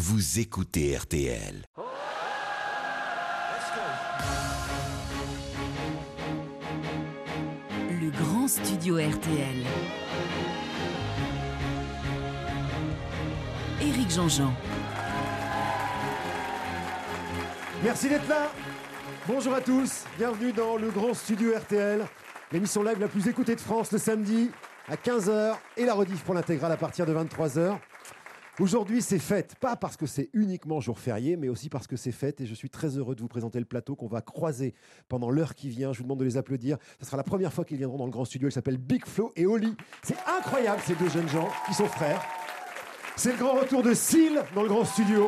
vous écoutez RTL. Le grand studio RTL. Éric Jean-Jean. Merci d'être là. Bonjour à tous. Bienvenue dans le grand studio RTL. L'émission live la plus écoutée de France le samedi à 15h et la rediff pour l'intégrale à partir de 23h. Aujourd'hui, c'est fête. Pas parce que c'est uniquement jour férié, mais aussi parce que c'est fête. Et je suis très heureux de vous présenter le plateau qu'on va croiser pendant l'heure qui vient. Je vous demande de les applaudir. Ce sera la première fois qu'ils viendront dans le grand studio. Ils s'appellent Big Flo et Oli. C'est incroyable, ces deux jeunes gens qui sont frères. C'est le grand retour de Seal dans le grand studio.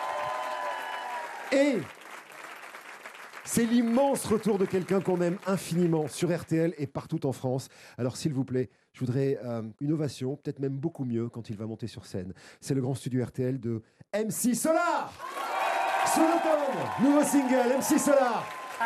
Et c'est l'immense retour de quelqu'un qu'on aime infiniment sur RTL et partout en France. Alors s'il vous plaît, je voudrais une ovation, peut-être même beaucoup mieux quand il va monter sur scène. C'est le grand studio RTL de MC Solar. Sonotone, nouveau single, MC Solar.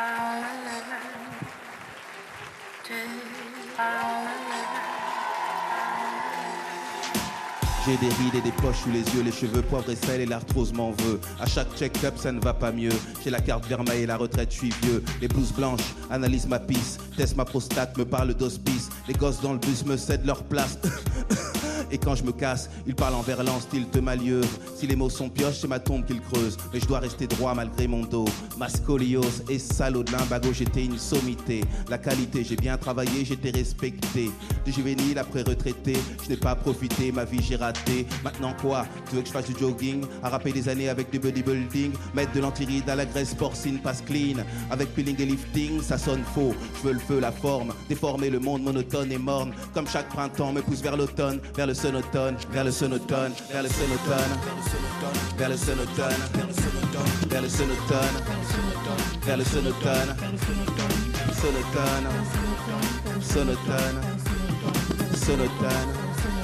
J'ai des rides et des poches sous les yeux, les cheveux poivre et sel et l'arthrose m'en veut. À chaque check-up ça ne va pas mieux. J'ai la carte vermeille et la retraite, je suis vieux. Les blouses blanches analysent ma pisse, testent ma prostate, me parlent d'hospice. Les gosses dans le bus me cèdent leur place. Et quand je me casse, ils parlent en verlan, style te malieuse. Si les mots sont pioches, c'est ma tombe qu'ils creusent. Mais je dois rester droit malgré mon dos. Ma scoliose et salaud de limbago, j'étais une sommité. La qualité, j'ai bien travaillé, j'étais respecté. De juvénile après retraité, je n'ai pas profité, ma vie j'ai raté. Maintenant quoi? Tu veux que je fasse du jogging? À rapper des années avec du bodybuilding? Mettre de l'antiride à la graisse porcine, passe clean. Avec peeling et lifting, ça sonne faux. Je veux le feu, la forme, déformer le monde monotone et morne. Comme chaque printemps me pousse vers l'automne, vers le sonotone, vers le sonotone, vers le sonotone, vers le sonotone, vers le sonotone, vers le sonotone, sonotone, sonotone, sonotone.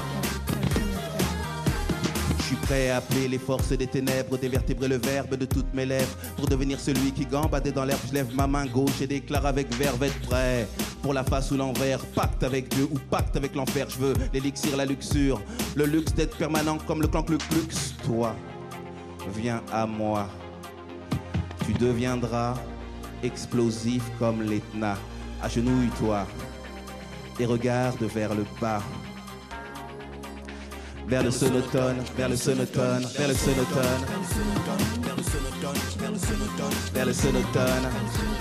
Je suis prêt à appeler les forces des ténèbres, dévertébrer le verbe de toutes mes lèvres. Pour devenir celui qui gambadait dans l'herbe, je lève ma main gauche et déclare avec verve être prêt. Pour la face ou l'envers, pacte avec Dieu ou pacte avec l'enfer. Je veux l'élixir, la luxure, le luxe d'être permanent comme le clan Ku Klux. Toi, viens à moi. Tu deviendras explosif comme l'Etna. Agenouille-toi et regarde vers le bas. Vers le sonotone, vers le sonotone, vers le sonotone, vers le sonotone,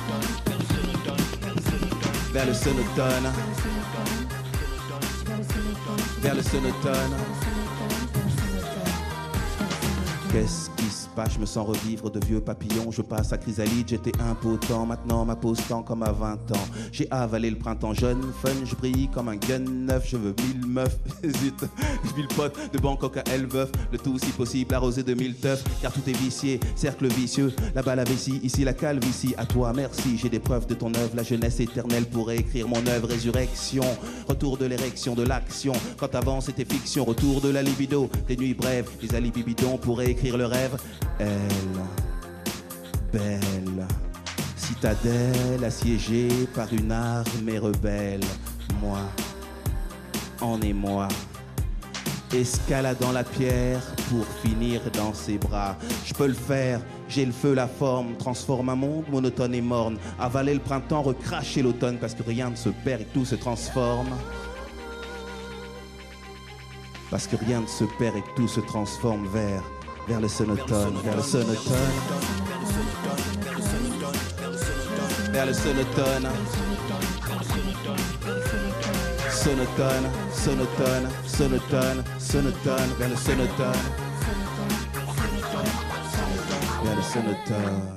vers le sonotone, vers le sonotone. Qu'est-ce qui se passe? Je me sens revivre de vieux papillons. Je passe à chrysalide, j'étais impotent. Maintenant ma pose tend comme à 20 ans. J'ai avalé le printemps jeune, fun, je brille comme un gun neuf. Je veux 1000 meufs, zut. Je vis le pote de Bangkok à Elbeuf. Le tout si possible arrosé de 1000 teufs. Car tout est vicié, cercle vicieux. Là-bas la vessie, ici la calvitie. À toi merci, j'ai des preuves de ton œuvre. La jeunesse éternelle pour écrire mon œuvre. Résurrection, retour de l'érection, de l'action. Quand avant c'était fiction, retour de la libido. Des nuits brèves, des alibis bidons pour écrire le rêve. Elle, belle, citadelle assiégée par une armée rebelle. Moi, en émoi, escaladant la pierre pour finir dans ses bras. Je peux le faire, j'ai le feu, la forme, transforme un monde monotone et morne. Avaler le printemps, recracher l'automne, parce que rien ne se perd et tout se transforme. Parce que rien ne se perd et tout se transforme vers le sonotone, vers le sonotone, vers le sonotone, sonotone, sonotone, sonotone, sonotone, vers le sonotone, vers le sonotone.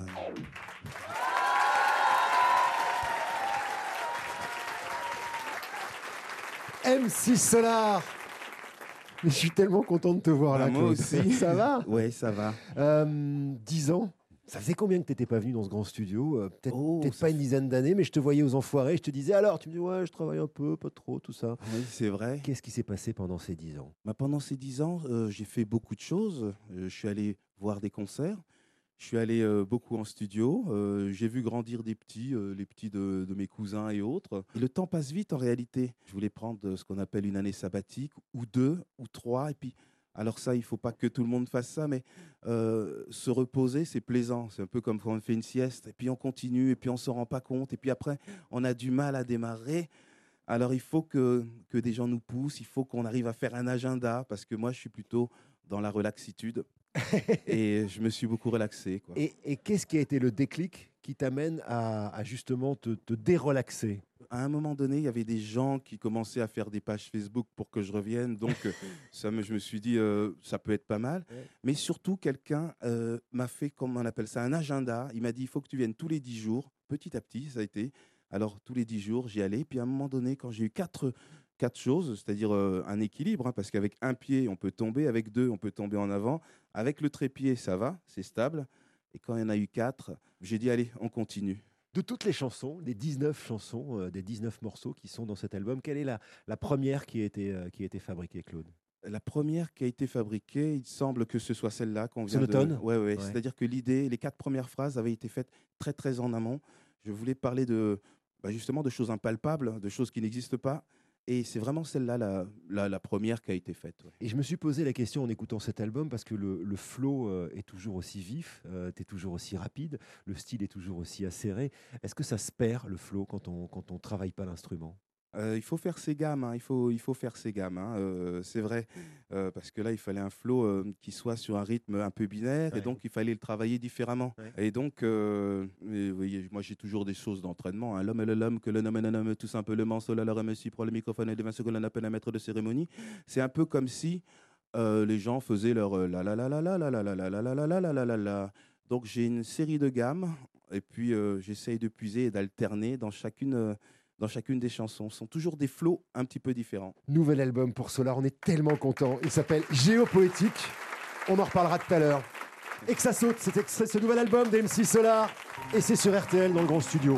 MC Solar. Mais je suis tellement content de te voir là, moi Claude. aussi. Ça va? Ouais, ça va. 10 ans. Ça faisait combien que tu n'étais pas venu dans ce grand studio? Peut-être ça pas une dizaine d'années, mais je te voyais aux Enfoirés. Je te disais alors, tu me dis ouais, je travaille un peu, pas trop, tout ça. Oui, c'est vrai. Qu'est-ce qui s'est passé pendant ces 10 ans? Pendant ces 10 ans, j'ai fait beaucoup de choses. Je suis allé voir des concerts. Je suis allé beaucoup en studio. J'ai vu grandir des petits, les petits de mes cousins et autres. Et le temps passe vite en réalité. Je voulais prendre ce qu'on appelle une année sabbatique, ou deux, ou trois. Et puis Alors ça, il ne faut pas que tout le monde fasse ça, mais se reposer, c'est plaisant. C'est un peu comme quand on fait une sieste, et puis on continue, et puis on ne s'en rend pas compte, et puis après, on a du mal à démarrer. Alors il faut que des gens nous poussent, il faut qu'on arrive à faire un agenda, parce que moi, je suis plutôt dans la relaxitude, et je me suis beaucoup relaxé, quoi. Et qu'est-ce qui a été le déclic qui t'amène à justement te dérelaxer? À un moment donné, il y avait des gens qui commençaient à faire des pages Facebook pour que je revienne. Donc, je me suis dit, ça peut être pas mal. Ouais. Mais surtout, quelqu'un m'a fait, comment on appelle ça, un agenda. Il m'a dit, il faut que tu viennes tous les 10 jours. Petit à petit, ça a été. Alors, tous les 10 jours, j'y allais. Puis, à un moment donné, quand j'ai eu quatre choses, c'est-à-dire un équilibre, hein, parce qu'avec un pied, on peut tomber. Avec deux, on peut tomber en avant. Avec le trépied, ça va, c'est stable. Et quand il y en a eu 4, j'ai dit, allez, on continue. De toutes les chansons, les 19 chansons, des 19 morceaux qui sont dans cet album, quelle est la première qui a été fabriquée, Claude? La première qui a été fabriquée, il semble que ce soit celle-là qu'on vient Sonotone. Ouais. Ouais. C'est-à-dire que l'idée, les 4 premières phrases avaient été faites très, très en amont. Je voulais parler justement de choses impalpables, de choses qui n'existent pas. Et c'est vraiment celle-là, la première qui a été faite. Ouais. Et je me suis posé la question en écoutant cet album parce que le flow est toujours aussi vif, tu es toujours aussi rapide, le style est toujours aussi acéré. Est-ce que ça se perd, le flow, quand on travaille pas l'instrument? Il faut faire ses gammes, hein. Il faut faire ses gammes, hein. C'est vrai, parce que là, il fallait un flow qui soit sur un rythme un peu binaire, Ouais. et donc il fallait le travailler différemment. Ouais. Et donc, vous voyez, moi, j'ai toujours des choses d'entraînement, hein. L'homme est l'homme, que le nomme est un homme, tout simplement. Cela leur remercie, prend le microphone et devient ce que l'on appelle un maître de cérémonie. C'est un peu comme si les gens faisaient leur la la la la la la la la la la la la la la la la. Donc, j'ai une série de gammes, et puis j'essaye de puiser et d'alterner dans chacune des chansons. Ce sont toujours des flots un petit peu différents. Nouvel album pour Solar, on est tellement contents. Il s'appelle Géopoétique. On en reparlera tout à l'heure. Et que ça saute, c'est ce nouvel album d'MC Solar. Et c'est sur RTL dans le grand studio.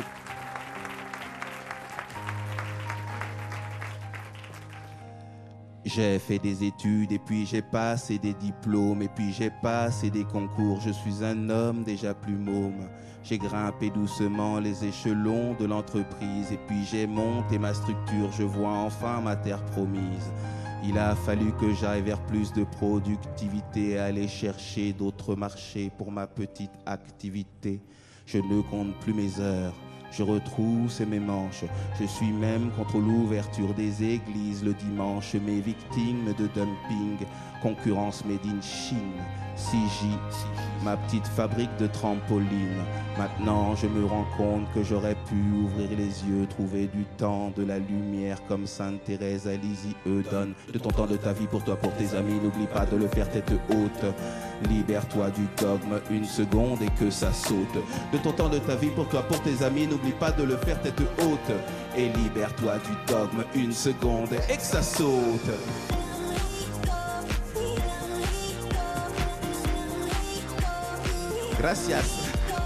J'ai fait des études et puis j'ai passé des diplômes et puis j'ai passé des concours. Je suis un homme déjà plus môme. J'ai grimpé doucement les échelons de l'entreprise et puis j'ai monté ma structure. Je vois enfin ma terre promise. Il a fallu que j'aille vers plus de productivité, aller chercher d'autres marchés pour ma petite activité. Je ne compte plus mes heures. Je retrousse mes manches. Je suis même contre l'ouverture des églises le dimanche. Mes victimes de dumping, concurrence made in Chine. CJ, ma petite fabrique de trampoline. Maintenant, je me rends compte que j'aurais pu ouvrir les yeux, trouver du temps, de la lumière comme Sainte Thérèse à Lizzie donne de ton temps de ta vie pour toi, pour tes amis. N'oublie pas de le faire tête haute. Libère-toi du dogme une seconde et que ça saute. De ton temps de ta vie pour toi, pour tes amis. N'oublie pas de le faire tête haute. Et libère-toi du dogme une seconde et que ça saute. Gracias.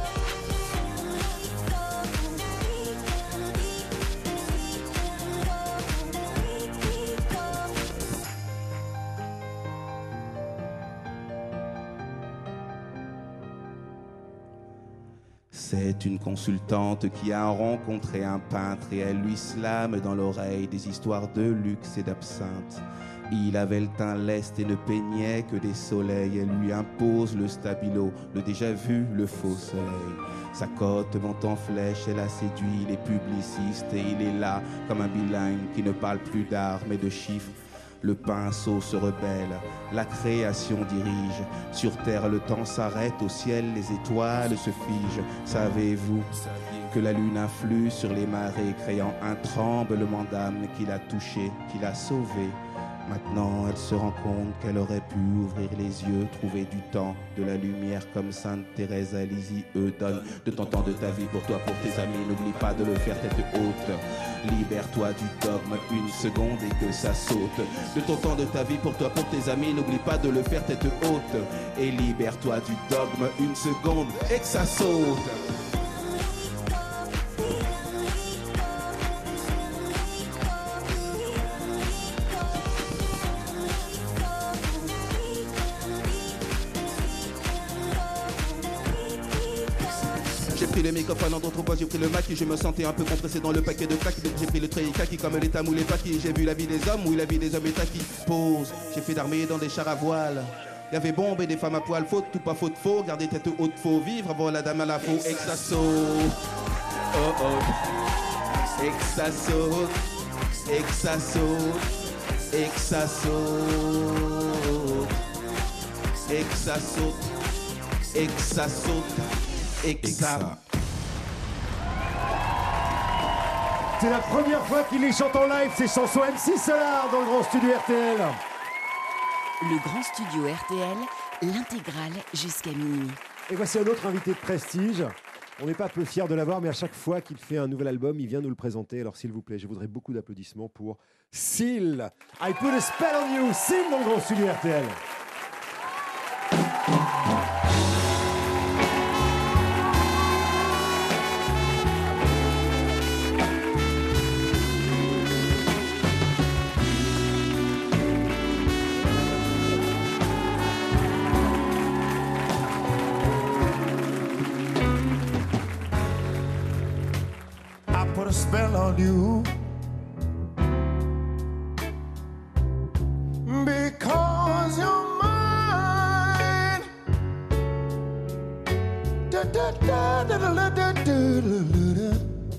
C'est une consultante qui a rencontré un peintre et elle lui slame dans l'oreille des histoires de luxe et d'absinthe. Il avait le teint leste et ne peignait que des soleils. Elle lui impose le stabilo, le déjà vu, le faux soleil. Sa cote monte en flèche, elle a séduit les publicistes et il est là comme un bilingue qui ne parle plus d'art mais de chiffres. Le pinceau se rebelle, la création dirige. Sur terre, le temps s'arrête, au ciel, les étoiles se figent. Savez-vous que la lune influe sur les marées, créant un tremblement d'âme qui l'a touchée, qui l'a sauvée. Maintenant, elle se rend compte qu'elle aurait pu ouvrir les yeux, trouver du temps, de la lumière comme Sainte Thérèse à Lizzie donne de ton temps de ta vie pour toi, pour tes amis. N'oublie pas de le faire tête haute. Libère-toi du dogme une seconde et que ça saute. De ton temps de ta vie pour toi, pour tes amis. N'oublie pas de le faire tête haute. Et libère-toi du dogme une seconde et que ça saute. J'ai pris le microphone en d'autres voix, j'ai pris le maquis. Je me sentais un peu compressé dans le paquet de plaques. Donc j'ai pris le treillis kaki comme les tamous, les paquis. J'ai vu la vie des hommes, oui la vie des hommes est acquis. Pause, j'ai fait d'armée dans des chars à voile. Y'avait bombe et des femmes à poil, faute ou pas faute, faux. Garder tête haute, faut vivre avant la dame à la faux. Et que ça saute, oh oh. Et que ça saute, et que ça saute, et que ça saute. Et que ça saute, et que ça saute, et que ça... C'est la première fois qu'il les chante en live, ces chansons MC Solar dans le grand studio RTL. Le grand studio RTL, l'intégrale jusqu'à minuit. Et voici un autre invité de prestige. On n'est pas peu fiers de l'avoir, mais à chaque fois qu'il fait un nouvel album, il vient nous le présenter. Alors s'il vous plaît, je voudrais beaucoup d'applaudissements pour Seal. I Put a Spell on You, Seal dans le grand studio RTL. Put a spell on you because you're mine. Da, da, da, da, da, da, da, da, da.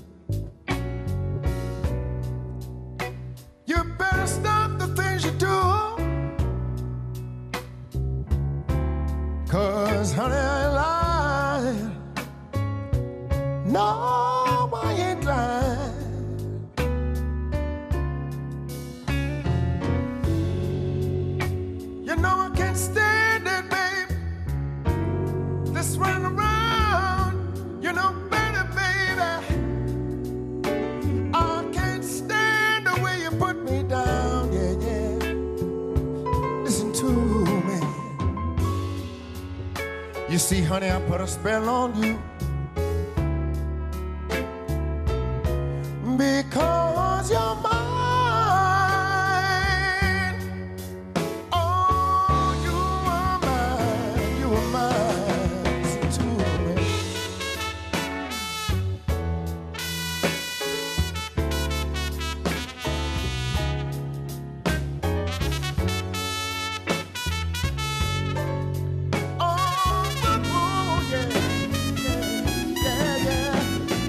You better stop the things you do, 'cause honey, I ain't lying. No, I ain't lying. You know I can't stand it, babe. This running around, you know better, baby. I can't stand the way you put me down, yeah, yeah. Listen to me. You see, honey, I put a spell on you because you're mine. Oh, you are mine, you are mine. Listen to me. Oh, yeah, yeah, yeah, yeah.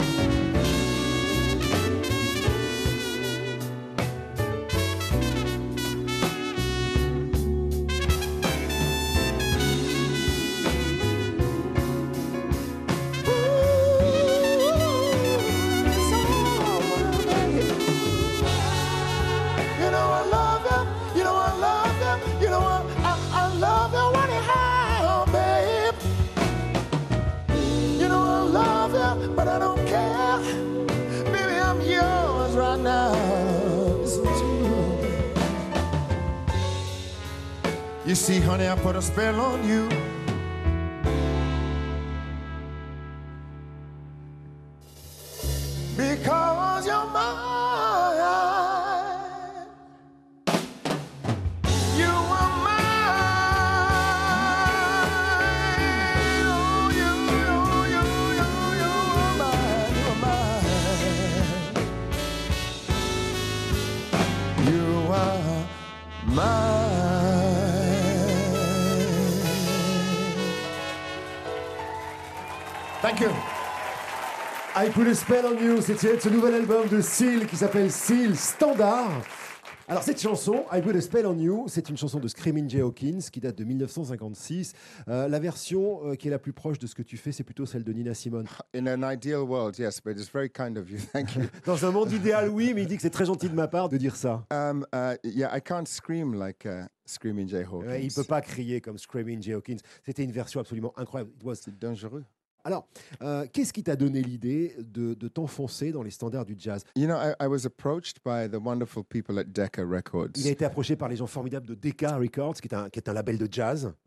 But I don't care, baby, I'm yours right now. Listen to me. You see, honey, I put a spell on you because you're mine. You are mine. Oh, you are mine. You are mine. You are mine. Thank you. I Put a Spell on You, c'est tiré de ce nouvel album de Seal qui s'appelle Seal Standard. Alors cette chanson, I Put a Spell on You, c'est une chanson de Screaming Jay Hawkins qui date de 1956. La version qui est la plus proche de ce que tu fais, c'est plutôt celle de Nina Simone. In an ideal world, yes, but it's very kind of you. Thank you. Dans un monde idéal, oui, mais il dit que c'est très gentil de ma part de dire ça. Yeah, I can't scream like Screaming Jay Hawkins. Ouais, il ne peut pas crier comme Screaming Jay Hawkins. C'était une version absolument incroyable. C'est dangereux. Alors, qu'est-ce qui t'a donné l'idée de t'enfoncer dans les standards du jazz? You know, I was approached by the wonderful people at Decca Records. Il a été approché par les gens formidables de Decca Records, qui est un label de jazz.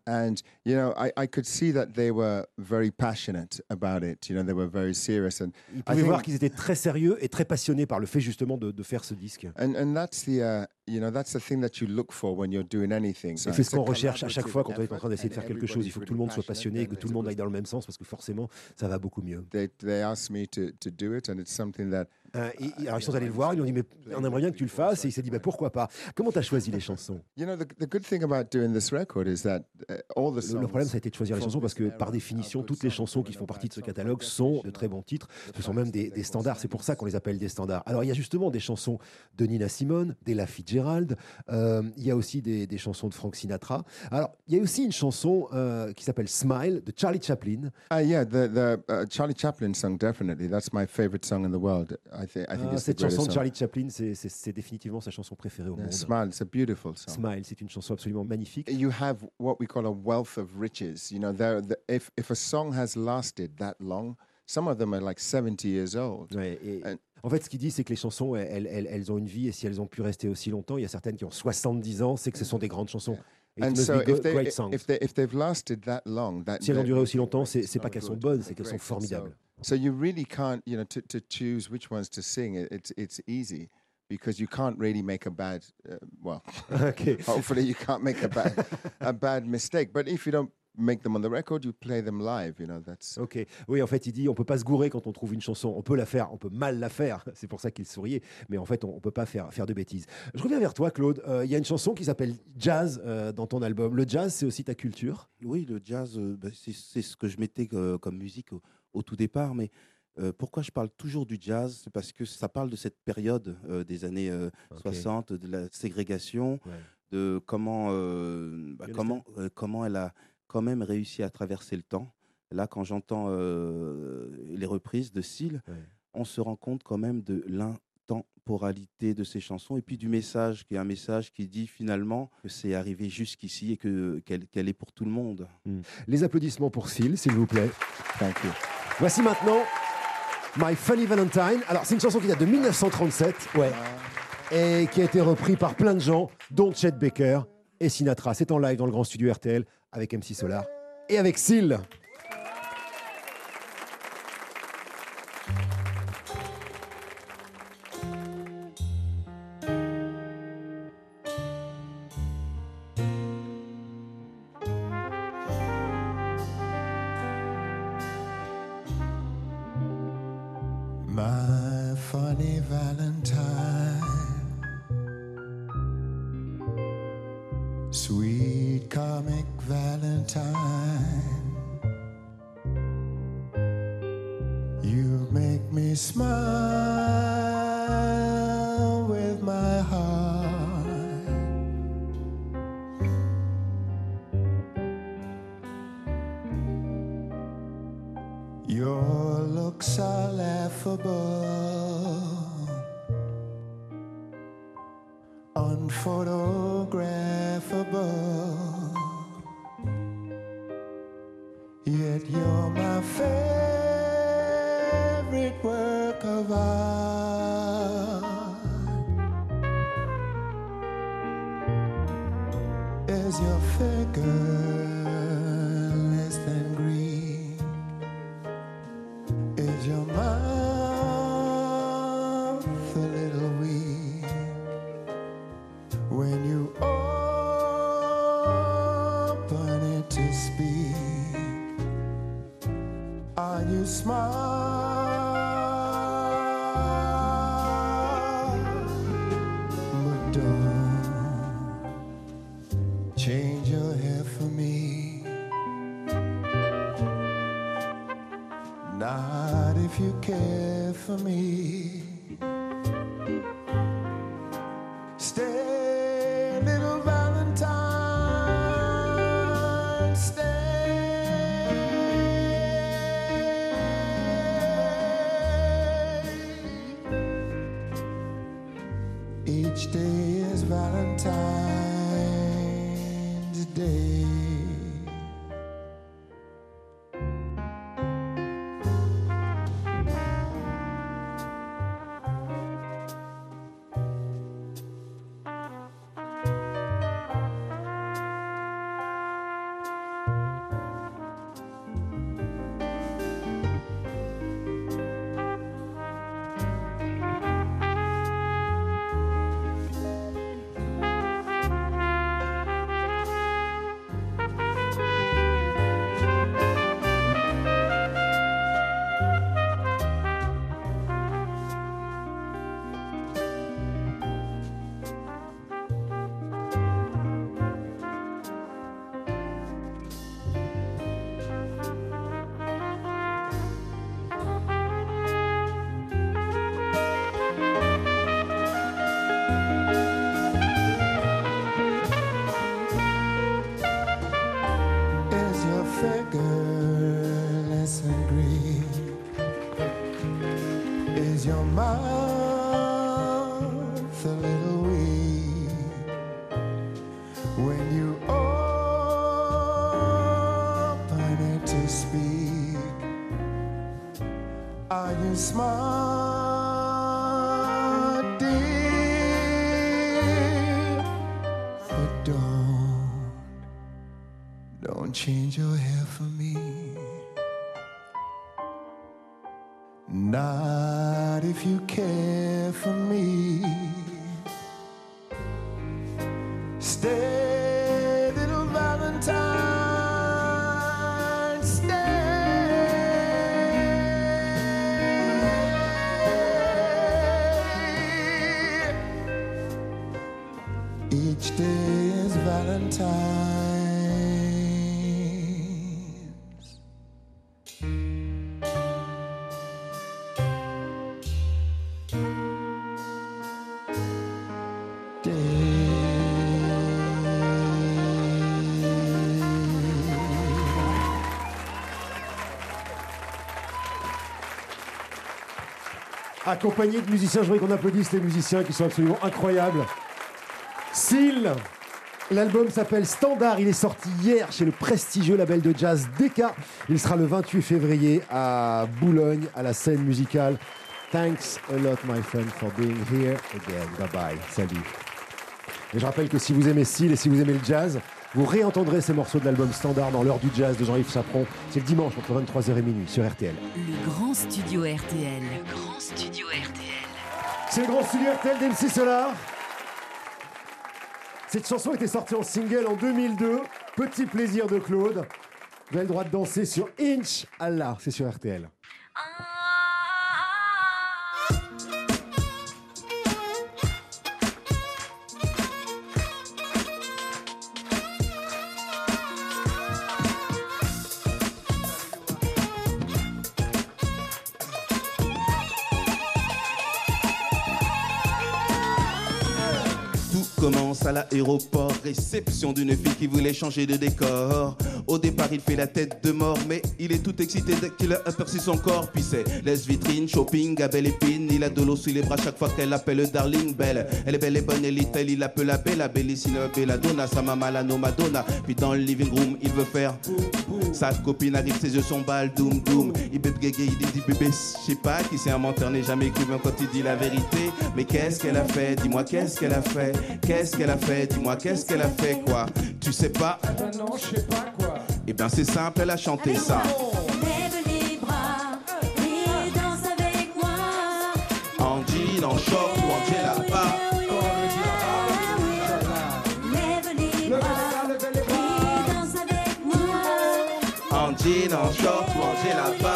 And, I could see that they were very passionate about it. They were very serious. And Il pouvait voir qu'ils étaient très sérieux et très passionnés par le fait justement de faire ce disque. And that's the thing that you look for when you're doing anything. C'est ce qu'on recherche à chaque fois quand on est en train d'essayer de faire quelque chose. Il faut que tout le monde soit passionné et que tout le monde aille dans le même sens parce que forcément, ça va beaucoup mieux. They asked me to do it, and it's something that... Alors ils sont allés le voir, ils lui ont dit mais on aimerait bien que tu le fasses et il s'est dit pourquoi pas. Comment tu as choisi les chansons? The good thing about doing this record is that all the songs... Le problème ça a été de choisir les chansons parce que par définition toutes les chansons qui font partie de ce catalogue sont de très bons titres. Ce sont même des standards, c'est pour ça qu'on les appelle des standards. Alors il y a justement des chansons de Nina Simone, d'Ella Fitzgerald, il y a aussi des chansons de Frank Sinatra. Alors il y a aussi une chanson qui s'appelle Smile de Charlie Chaplin. Yeah, the Charlie Chaplin song, definitely. That's my favorite song in the world. I think it's cette the greatest chanson de song. Charlie Chaplin, c'est définitivement sa chanson préférée au monde. Smile, it's a beautiful song. Smile, c'est une chanson absolument magnifique. You have what we call a wealth of riches. If a song has lasted that long, some of them are like 70 years old. Ouais, en fait, ce qu'il dit, c'est que les chansons, elles ont une vie, et si elles ont pu rester aussi longtemps, il y a certaines qui ont 70 ans, c'est que ce sont des grandes chansons. And so if they've lasted that long, si elles ont duré aussi longtemps, c'est pas qu'elles sont bonnes, c'est qu'elles sont formidables. So you really can't, to choose which ones to sing. It's easy because you can't really make a bad. Okay. Hopefully you can't make a bad mistake. But if you don't make them on the record, you play them live. That's. Ok. Oui, en fait, il dit, on peut pas se gourer quand on trouve une chanson. On peut la faire, on peut mal la faire. C'est pour ça qu'il souriait. Mais en fait, on peut pas faire de bêtises. Je reviens vers toi, Claude. Il y a une chanson qui s'appelle Jazz dans ton album. Le jazz, c'est aussi ta culture? Oui, le jazz, c'est ce que je mettais comme musique au tout départ, mais pourquoi je parle toujours du jazz? C'est parce que ça parle de cette période des années 60, de la ségrégation, de comment elle a quand même réussi à traverser le temps. Là, quand j'entends les reprises de Seal, on se rend compte quand même de l'intemporalité de ces chansons et puis du message, qui est un message qui dit finalement que c'est arrivé jusqu'ici et qu'elle est pour tout le monde. Les applaudissements pour Seal, s'il vous plaît. Thank you. Voici maintenant My Funny Valentine. Alors, c'est une chanson qui date de 1937, et qui a été reprise par plein de gens, dont Chet Baker et Sinatra. C'est en live dans le grand studio RTL avec MC Solar et avec Seal. My funny Valentine, sweet comic Valentine, you make me smile with my heart. Your looks are laughable, unphotographable, yet you're my favorite work of art. Is your figure less than Greek? Is your mouth a little weak when you open it to speak? Are you smart? But don't change your hair for me. Not if you care for me. Stay, little Valentine, stay. Each day is Valentine's Day. girl, let's agree. Is your mouth a little weak when you open it to speak? Are you smart, dear? But don't change your hair for me. Not if you care for me. Stay, little Valentine, stay. Each day is Valentine. Accompagné de musiciens, je voudrais qu'on applaudisse les musiciens qui sont absolument incroyables. Seal, l'album s'appelle Standard, il est sorti hier chez le prestigieux label de jazz Decca. Il sera le 28 février à Boulogne, à la scène musicale. Thanks a lot, my friend, for being here again. Bye bye, salut. Et je rappelle que si vous aimez Seal et si vous aimez le jazz, vous réentendrez ces morceaux de l'album Standard dans l'heure du jazz de Jean-Yves Chaperon. C'est le dimanche entre 23h et minuit sur RTL. Le grand studio RTL. Le grand studio RTL. C'est le grand studio RTL d'MC Solar. Cette chanson était sortie en single en 2002. Petit plaisir de Claude. Vous avez le droit de danser sur Inch Allah. C'est sur RTL. Commence à l'aéroport, réception d'une fille qui voulait changer de décor. Au départ il fait la tête de mort, mais il est tout excité dès qu'il a aperçu son corps. Puis c'est laisse vitrine, shopping à belle épine. Il a de l'eau sous les bras chaque fois qu'elle l'appelle darling belle. Elle est belle et bonne, elle est telle, il l'appelle la bella, bellissima, belladonna, sa maman la no Madonna. Puis dans le living room il veut faire sa copine arrive, ses yeux sont balles, doum doum. Il bébé gégé, il dit bébé, je sais pas qui c'est un menteur, n'est jamais cru même quand il dit la vérité. Mais qu'est-ce qu'elle a fait, dis-moi qu'est-ce qu'elle a fait. Qu'est-ce qu'elle a fait, dis-moi qu'est-ce qu'elle a fait quoi. Tu sais pas? Non, je sais pas quoi. Eh bien c'est simple, elle a chanté ça. Lève les bras et danse avec moi. En jean, en short ou en djellaba. Lève les bras et danse avec moi. En jean, en short ou en djellaba.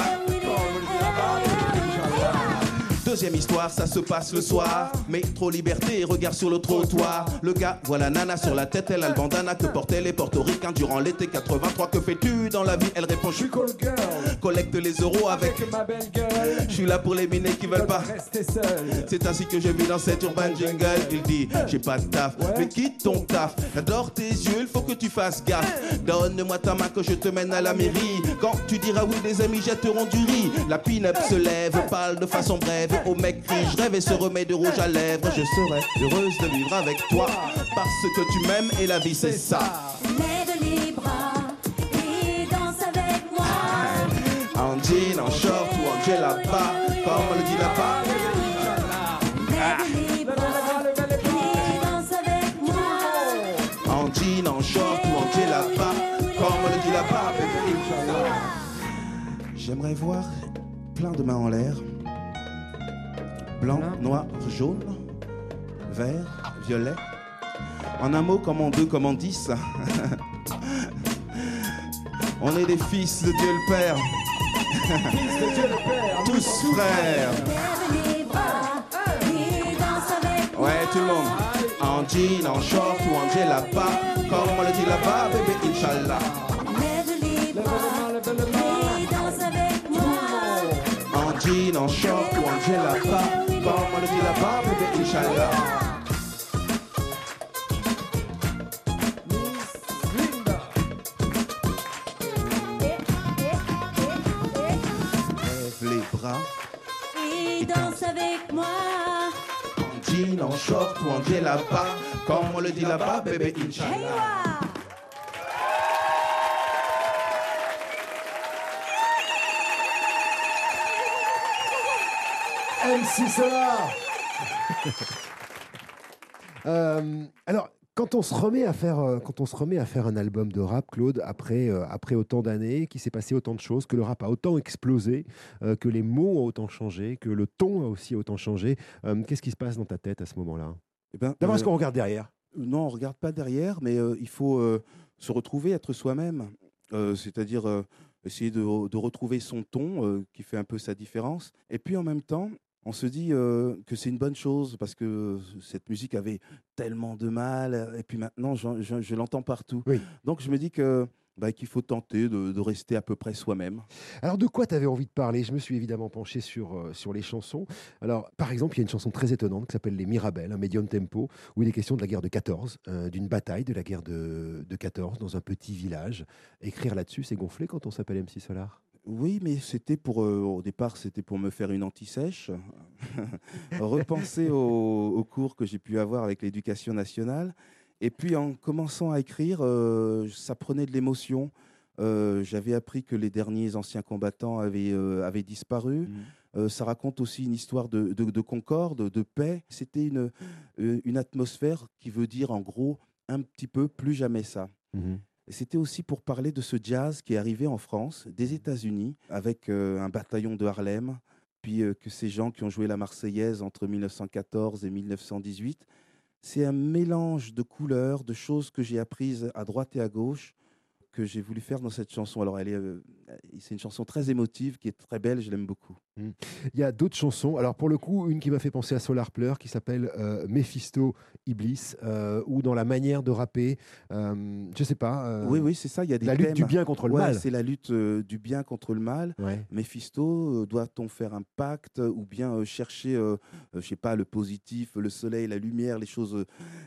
Deuxième histoire, ça se passe le soir. Métro liberté, regard sur le trottoir. Le gars voit la nana sur la tête, elle a le bandana que portaient les portoricains durant l'été 83. Que fais-tu dans la vie? Elle répond, je suis call girl. Collecte les euros avec ma belle gueule. Je suis là pour les minés qui veulent pas rester seul. C'est ainsi que je vis dans cette urban jungle. Il dit, j'ai pas de taf, mais quitte ton taf. J'adore tes yeux, il faut que tu fasses gaffe. Donne-moi ta main que je te mène à la mairie. Quand tu diras oui, des amis jetteront du riz. La pin-up se lève, parle de façon brève. Au mec crie, je rêve et se remet de rouge à lèvres. Je serai heureuse de vivre avec toi parce que tu m'aimes et la vie c'est ça. Lève les bras et danse avec moi. En jean, en short ou en djellaba, comme on le dit là-bas. Lève les bras et danse avec moi. En jean, en short ou en djellaba, comme on le dit là-bas. J'aimerais voir plein de mains en l'air. Blanc, noir, jaune, vert, violet. En un mot, comme en deux, comme en 10. On est des fils de Dieu le Père. Tous frères. Lève les bras et danse avec moi. Ouais, tout le monde. En jean, en short ou en djellaba, comme on le dit là-bas, bébé, Inch'Allah. Lève les bras et danse avec moi. En jean, en short ou en djellaba, comme on le dit là-bas, bébé, Inch'Allah. bras. Et danse avec moi. En jean, en short ou en djellaba. Comme on le dit là-bas, bébé, Inch'Allah. Hey, wa. MC Solar. Alors, quand on se remet à faire un album de rap, Claude, après autant d'années, qu'il s'est passé autant de choses, que le rap a autant explosé, que les mots ont autant changé, que le ton a aussi autant changé, qu'est-ce qui se passe dans ta tête à ce moment-là? Eh ben, D'abord, est-ce qu'on regarde derrière? non, on ne regarde pas derrière, mais il faut se retrouver, être soi-même. C'est-à-dire essayer de retrouver son ton qui fait un peu sa différence. Et puis en même temps, on se dit que c'est une bonne chose parce que cette musique avait tellement de mal. Et puis maintenant, je l'entends partout. Oui. Donc je me dis qu'il faut tenter de rester à peu près soi-même. Alors, de quoi tu avais envie de parler? Je me suis évidemment penché sur les chansons. Alors, par exemple, il y a une chanson très étonnante qui s'appelle Les Mirabelles, un médium tempo, où il est question de la guerre de 14, d'une bataille de la guerre de 14 dans un petit village. Écrire là-dessus, c'est gonflé quand on s'appelle MC Solar? Oui, mais c'était au départ, c'était pour me faire une anti-sèche, repenser aux cours que j'ai pu avoir avec l'éducation nationale. Et puis en commençant à écrire, ça prenait de l'émotion. J'avais appris que les derniers anciens combattants avaient disparu. Ça raconte aussi une histoire de concorde, de paix. C'était une atmosphère qui veut dire en gros un petit peu plus jamais ça. Et c'était aussi pour parler de ce jazz qui est arrivé en France, des États-Unis, avec un bataillon de Harlem, puis que ces gens qui ont joué la Marseillaise entre 1914 et 1918. C'est un mélange de couleurs, de choses que j'ai apprises à droite et à gauche, que j'ai voulu faire dans cette chanson. Alors, c'est une chanson très émotive, qui est très belle, je l'aime beaucoup. Il y a d'autres chansons. Alors, pour le coup, une qui m'a fait penser à Solar Pleur, qui s'appelle Mephisto Iblis, ou dans la manière de rapper, je sais pas. Oui, c'est ça, il y a des la thèmes. lutte du bien contre le Ouais, mal. c'est la lutte du bien contre le mal. Ouais. Méphisto, doit-on faire un pacte ou bien chercher, je sais pas, le positif, le soleil, la lumière, les choses.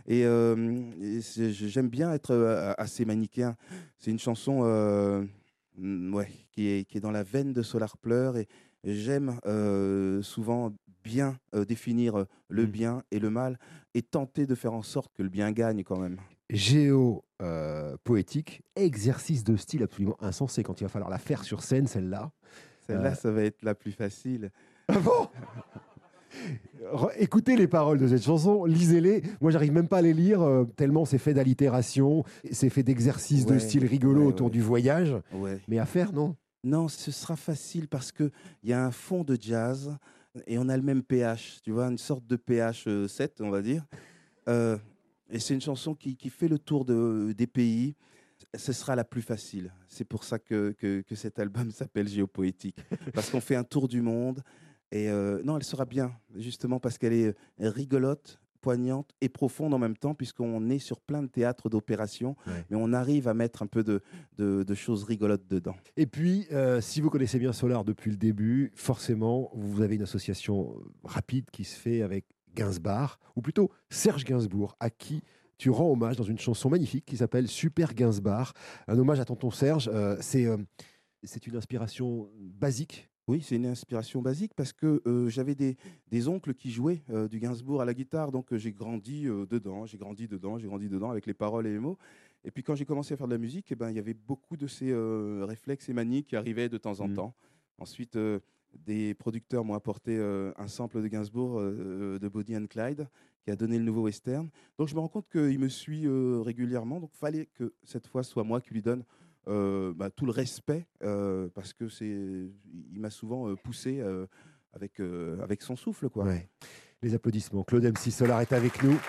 J'aime bien être assez manichéen. C'est une chanson qui est dans la veine de Solar Pleur et j'aime souvent bien définir le bien et le mal et tenter de faire en sorte que le bien gagne quand même. Poétique, exercice de style absolument insensé quand il va falloir la faire sur scène, celle-là. Celle-là, ça va être la plus facile. Ah bon? Écoutez les paroles de cette chanson, lisez-les. Moi, j'arrive même pas à les lire, tellement c'est fait d'allitération, c'est fait d'exercices de style rigolo autour du voyage. Ouais. Mais à faire, non? Non, ce sera facile parce qu'il y a un fond de jazz et on a le même pH, tu vois, une sorte de pH 7, on va dire. Et c'est une chanson qui fait le tour des pays. Ce sera la plus facile. C'est pour ça que cet album s'appelle Géopoétique. Parce qu'on fait un tour du monde. Et non, elle sera bien, justement parce qu'elle est rigolote, poignante et profonde en même temps, puisqu'on est sur plein de théâtres d'opération, mais on arrive à mettre un peu de choses rigolotes dedans. Et puis, si vous connaissez bien Solar depuis le début, forcément, vous avez une association rapide qui se fait avec Gainsbourg, ou plutôt Serge Gainsbourg, à qui tu rends hommage dans une chanson magnifique qui s'appelle Super Gainsbourg. Un hommage à tonton Serge. C'est une inspiration basique. Oui, c'est une inspiration basique parce que j'avais des oncles qui jouaient du Gainsbourg à la guitare, donc j'ai grandi dedans, j'ai grandi dedans avec les paroles et les mots. Et puis quand j'ai commencé à faire de la musique, il y avait beaucoup de ces réflexes et manies qui arrivaient de temps en temps. Ensuite, des producteurs m'ont apporté un sample de Gainsbourg de Bonnie and Clyde qui a donné le nouveau western. Donc je me rends compte qu'il me suit régulièrement, donc il fallait que cette fois soit moi qui lui donne tout le respect parce que il m'a souvent poussé avec son souffle, quoi. Ouais. Les applaudissements. Claude MC Solar est avec nous.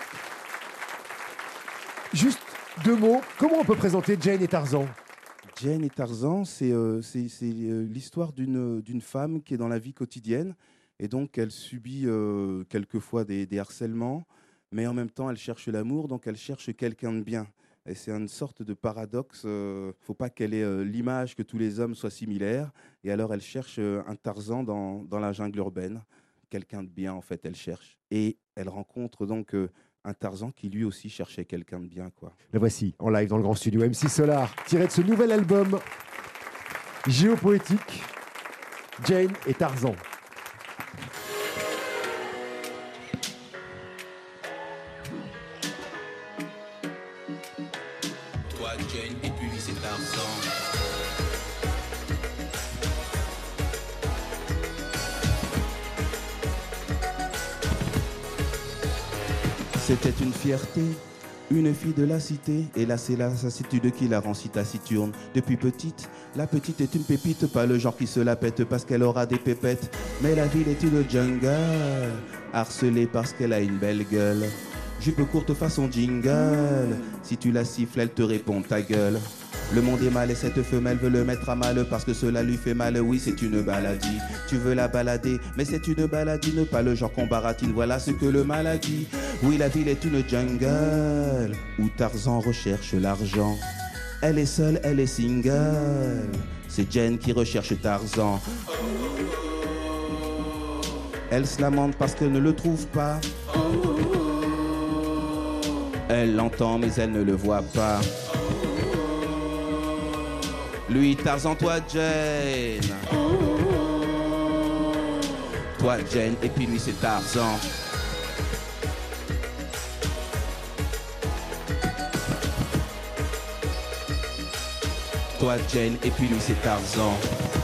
Juste 2 mots. Comment on peut présenter Jane et Tarzan? Jane et Tarzan, c'est l'histoire d'une femme qui est dans la vie quotidienne et donc elle subit quelquefois des harcèlements, mais en même temps elle cherche l'amour, donc elle cherche quelqu'un de bien. Et c'est une sorte de paradoxe. Faut pas qu'elle ait l'image que tous les hommes soient similaires. Et alors, elle cherche un Tarzan dans la jungle urbaine. Quelqu'un de bien, en fait, elle cherche. Et elle rencontre donc un Tarzan qui, lui aussi, cherchait quelqu'un de bien, quoi. La voici, en live dans le grand studio MC Solar, tiré de ce nouvel album Géopoétique, Jane et Tarzan. C'était une fierté, une fille de la cité. Et là c'est la lassitude qui la rend si taciturne. Depuis petite, la petite est une pépite, pas le genre qui se la pète parce qu'elle aura des pépettes. Mais la ville est une jungle, harcelée parce qu'elle a une belle gueule. Jupe courte façon jingle, si tu la siffles elle te répond ta gueule. Le monde est mal et cette femelle veut le mettre à mal parce que cela lui fait mal, oui c'est une maladie. Tu veux la balader, mais c'est une baladine, pas le genre qu'on baratine, voilà ce que le mal a dit. Oui la ville est une jungle, où Tarzan recherche l'argent. Elle est seule, elle est single, c'est Jen qui recherche Tarzan. Elle se lamente parce qu'elle ne le trouve pas. Elle l'entend mais elle ne le voit pas. Lui Tarzan, toi Jane. Toi Jane et puis lui c'est Tarzan. Toi Jane et puis lui c'est Tarzan.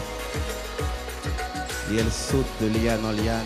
Et elle saute de liane en liane.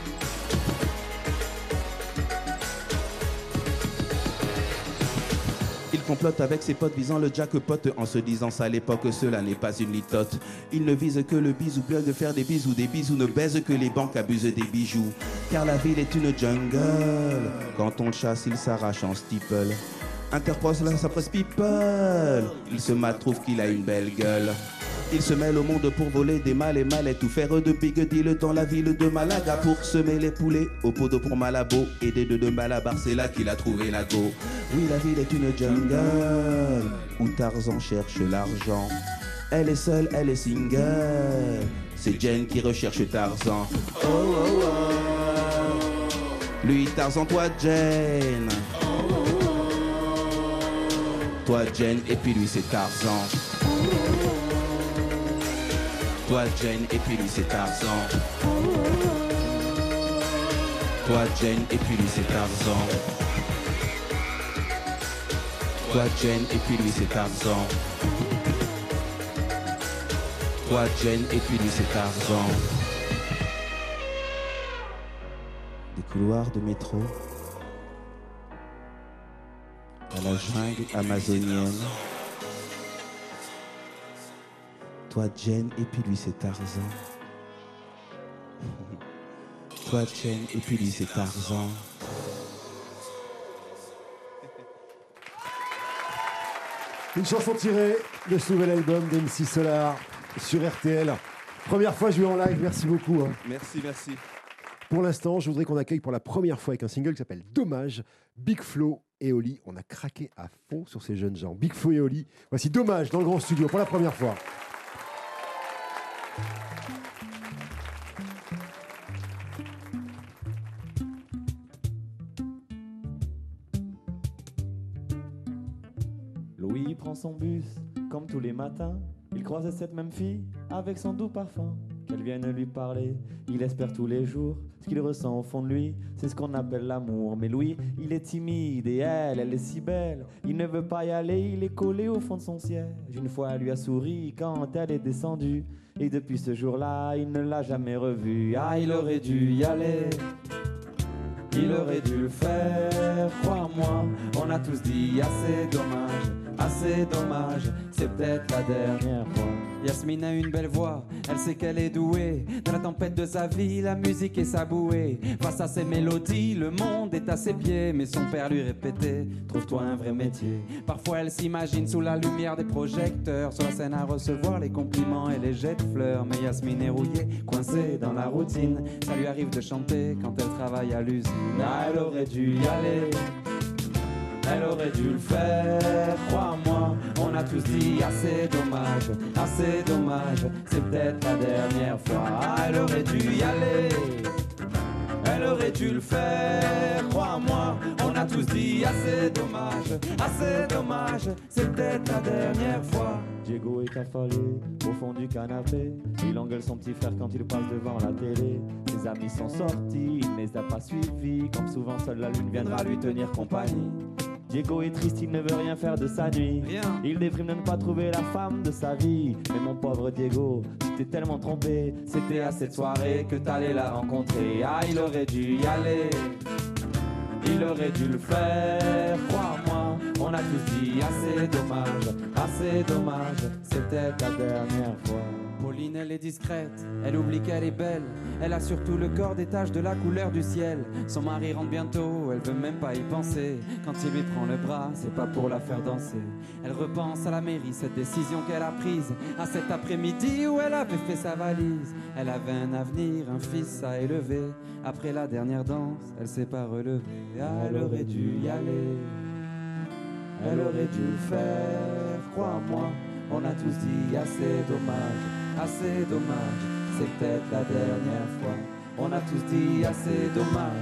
Il complote avec ses potes visant le jackpot en se disant ça à l'époque, cela n'est pas une litote. Il ne vise que le bisou, bien de faire des bisous ne baise que les banques abusent des bijoux. Car la ville est une jungle, quand on le chasse il s'arrache en steeple. Interpose là sa presse people, il se mate, trouve qu'il a une belle gueule. Il se mêle au monde pour voler des mâles et mallettes ou faire de big deal dans la ville de Malaga pour semer les poulets au pot d'eau pour Malabo et des deux de Malabar, c'est là qu'il a trouvé la go. Oui, la ville est une jungle où Tarzan cherche l'argent. Elle est seule, elle est single, c'est Jen qui recherche Tarzan. Oh, oh, oh. Lui Tarzan, toi Jen. Toi Jen et puis lui c'est Tarzan. Toi Jane et puis lui c'est Tarzan. Toi Jane et puis lui c'est Tarzan. Toi Jane et puis lui c'est Tarzan. Toi Jane et puis lui c'est Tarzan. Des couloirs de métro à la jungle amazonienne. Toi Jen et puis lui c'est Tarzan. Toi Jen et puis lui c'est Tarzan. Une chanson tirée de ce nouvel album d'MC Solar sur RTL. Première fois jouée en live, merci beaucoup. Merci, merci. Pour l'instant, je voudrais qu'on accueille pour la première fois avec un single qui s'appelle Dommage, Big Flo et Oli. On a craqué à fond sur ces jeunes gens. Big Flo et Oli. Voici Dommage dans le grand studio pour la première fois. Louis prend son bus, comme tous les matins. Il croise cette même fille, avec son doux parfum. Qu'elle vienne lui parler, il espère tous les jours. Ce qu'il ressent au fond de lui, c'est ce qu'on appelle l'amour. Mais Louis, il est timide et elle est si belle. Il ne veut pas y aller, il est collé au fond de son siège. Une fois, elle lui a souri quand elle est descendue. Et depuis ce jour-là, il ne l'a jamais revue. Ah, il aurait dû y aller. Il aurait dû le faire, crois-moi. On a tous dit assez dommage, c'est peut-être la dernière fois. Yasmine a une belle voix, elle sait qu'elle est douée. Dans la tempête de sa vie, la musique est sa bouée. Face à ses mélodies, le monde est à ses pieds. Mais son père lui répétait, trouve-toi un vrai métier. Parfois elle s'imagine sous la lumière des projecteurs, sur la scène à recevoir les compliments et les jets de fleurs. Mais Yasmine est rouillée, coincée dans la routine. Ça lui arrive de chanter quand elle travaille à l'usine. Ah, elle aurait dû y aller, elle aurait dû le faire, crois-moi. On a tous dit assez dommage, c'est peut-être la dernière fois. Ah, elle aurait dû y aller, elle aurait dû le faire, crois-moi. On a tous dit assez dommage, c'est peut-être la dernière fois. Diego est affalé au fond du canapé. Il engueule son petit frère quand il passe devant la télé. Ses amis sont sortis, il ne les a pas suivis. Comme souvent, seule la lune viendra lui tenir compagnie. Diego est triste, il ne veut rien faire de sa nuit. Rien. Il déprime de ne pas trouver la femme de sa vie. Mais mon pauvre Diego, tu t'es tellement trompé. C'était à cette soirée que t'allais la rencontrer. Ah, il aurait dû y aller, il il aurait dû le faire, crois-moi. On a tous dit assez dommage, c'était la dernière fois. Pauline, elle est discrète, elle oublie qu'elle est belle. Elle a surtout le corps des taches de la couleur du ciel. Son mari rentre bientôt, elle veut même pas y penser. Quand il lui prend le bras, c'est pas pour la faire danser. Elle repense à la mairie, cette décision qu'elle a prise, à cet après-midi où elle avait fait sa valise. Elle avait un avenir, un fils à élever. Après la dernière danse, elle s'est pas relevée. Elle aurait dû y aller, elle aurait dû le faire, crois-moi. On a tous dit assez dommage, c'est peut-être la dernière fois. On a tous dit assez dommage,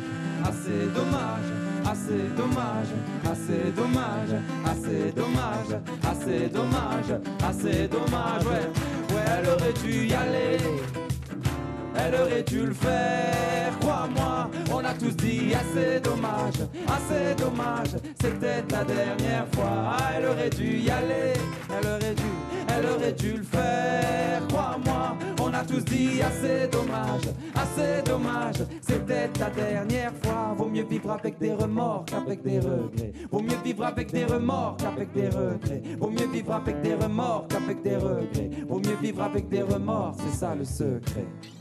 ouais, elle aurait dû y aller, elle aurait dû le faire, crois-moi. On a tous dit assez dommage, c'est peut-être la dernière fois. Elle aurait dû y aller, elle aurait dû le faire, crois-moi. On a tous dit assez dommage, c'est peut-être la dernière fois. Vaut mieux vivre avec des remords qu'avec des regrets. Vaut mieux vivre avec des remords qu'avec des regrets. Vaut mieux vivre avec des remords qu'avec des regrets. Vaut mieux vivre avec des remords, c'est ça le secret.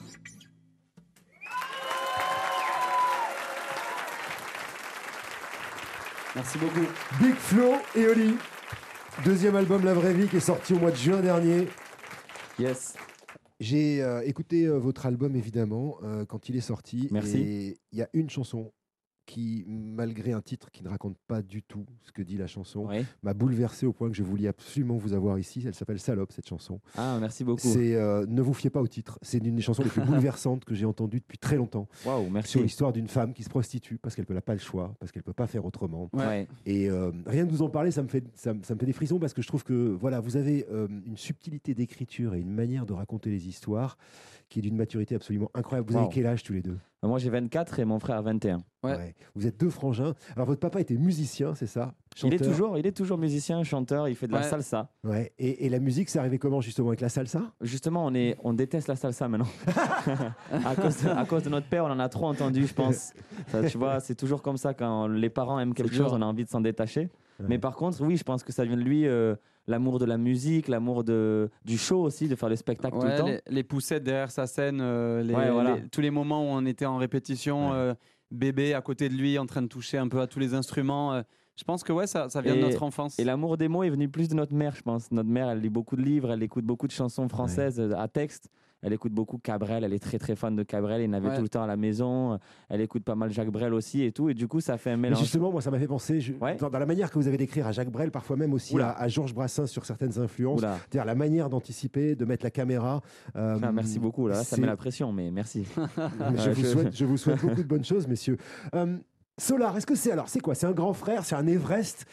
Merci beaucoup. Big Flo et Oli. Deuxième album La Vraie Vie qui est sorti au mois de juin dernier. Yes. J'ai écouté votre album évidemment quand il est sorti. Merci. Et il y a une chanson qui, malgré un titre qui ne raconte pas du tout ce que dit la chanson, m'a bouleversé au point que je voulais absolument vous avoir ici. Elle s'appelle Salope, cette chanson. Ah, merci beaucoup. C'est ne vous fiez pas au titre. C'est une des chansons les plus bouleversantes que j'ai entendues depuis très longtemps. Waouh, merci. Sur l'histoire d'une femme qui se prostitue parce qu'elle n'a pas le choix, parce qu'elle ne peut pas faire autrement. Ouais. Et rien de vous en parler, ça me fait des frissons parce que je trouve que voilà, vous avez une subtilité d'écriture et une manière de raconter les histoires qui est d'une maturité absolument incroyable. Vous avez quel âge tous les deux ? Moi j'ai 24 et mon frère 21. Ouais. Vous êtes deux frangins. Alors votre papa était musicien, c'est ça ? Chanteur. Il est toujours musicien, chanteur, il fait de la salsa. Ouais. Et la musique, c'est arrivé comment justement avec la salsa ? Justement, on déteste la salsa maintenant. à cause de notre père, on en a trop entendu, je pense. Ça, tu vois, c'est toujours comme ça quand les parents aiment quelque chose, on a envie de s'en détacher. Ouais. Mais par contre, oui, je pense que ça vient de lui. L'amour de la musique, l'amour du show aussi, de faire le spectacle tout le temps. Les poussettes derrière sa scène, tous les moments où on était en répétition, bébé à côté de lui en train de toucher un peu à tous les instruments. Je pense que ça vient de notre enfance. Et l'amour des mots est venu plus de notre mère, je pense. Notre mère, elle lit beaucoup de livres, elle écoute beaucoup de chansons françaises à texte. Elle écoute beaucoup Cabrel, elle est très très fan de Cabrel, il en avait tout le temps à la maison. Elle écoute pas mal Jacques Brel aussi et tout. Et du coup, ça fait un mélange. Mais justement, moi, ça m'a fait penser, dans la manière que vous avez d'écrire à Jacques Brel, parfois même aussi à Georges Brassens sur certaines influences. C'est-à-dire la manière d'anticiper, de mettre la caméra. Merci beaucoup, là, ça met la pression, mais merci. Je vous souhaite beaucoup de bonnes choses, messieurs. Solar, est-ce que c'est quoi ? C'est un grand frère, c'est un Everest,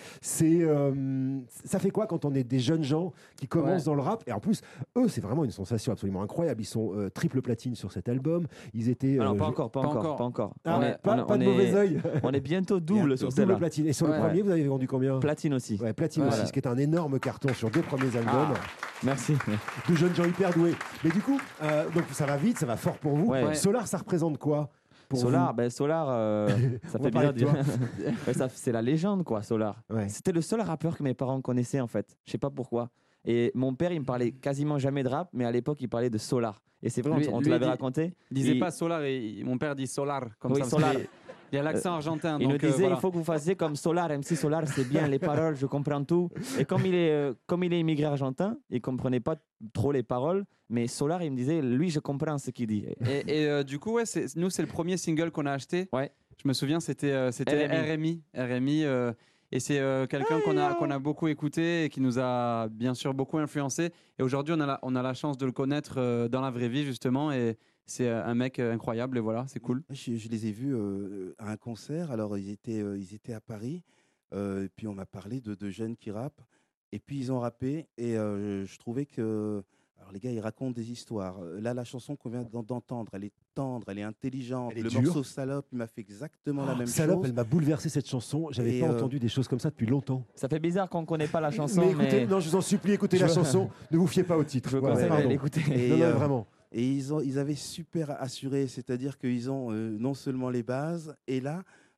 ça fait quoi quand on est des jeunes gens qui commencent dans le rap ? Et en plus, eux, c'est vraiment une sensation absolument incroyable. Ils sont triple platine sur cet album. Ils étaient. Non, pas encore. Ah, pas de mauvais œil. On est bientôt double sur celle-là. Double platine. Et sur le premier, vous avez vendu combien ? Platine aussi. Ouais, platine aussi, ce qui est un énorme carton sur 2 premiers albums. Merci. De jeunes gens hyper doués. Mais du coup, donc ça va vite, ça va fort pour vous. Solar, ça représente quoi ? Solar, ça fait bien dire. C'est la légende, quoi, Solar. Ouais. C'était le seul rappeur que mes parents connaissaient, en fait. Je sais pas pourquoi. Et mon père, il me parlait quasiment jamais de rap, mais à l'époque, il parlait de Solar. Et c'est vrai, on te l'avait raconté. Il disait pas Solar, mon père dit Solar. Comme ça, Solar. Il y a l'accent argentin. Il nous disait, il faut que vous fassiez comme Solar, MC Solar, c'est bien, les paroles, je comprends tout. Et comme il est immigré argentin, il comprenait pas trop les paroles, mais Solar, il me disait, lui, je comprends ce qu'il dit. Et du coup, nous, c'est le premier single qu'on a acheté. Ouais. Je me souviens, c'était RMI. Et c'est quelqu'un qu'on a beaucoup écouté et qui nous a bien sûr beaucoup influencé. Et aujourd'hui, on a la chance de le connaître dans la vraie vie, justement. Et c'est un mec incroyable et voilà, c'est cool. Je les ai vus à un concert. Alors, ils étaient à Paris. Et puis, on m'a parlé de jeunes qui rappent. Et puis, ils ont rappé. Et je trouvais que... Alors, les gars, ils racontent des histoires. Là, la chanson qu'on vient d'entendre, elle est tendre, elle est intelligente. Le morceau Salope, il m'a fait exactement la même chose. Salope, elle m'a bouleversé cette chanson. J'avais pas entendu des choses comme ça depuis longtemps. Ça fait bizarre qu'on ne connaît pas la chanson. Mais écoutez, non, je vous en supplie, écoutez la chanson. Ne vous fiez pas au titre. Je vous conseille d'aller l'écouter. Non, vraiment. Et ils avaient super assuré, c'est-à-dire qu'ils ont non seulement les bases, et là,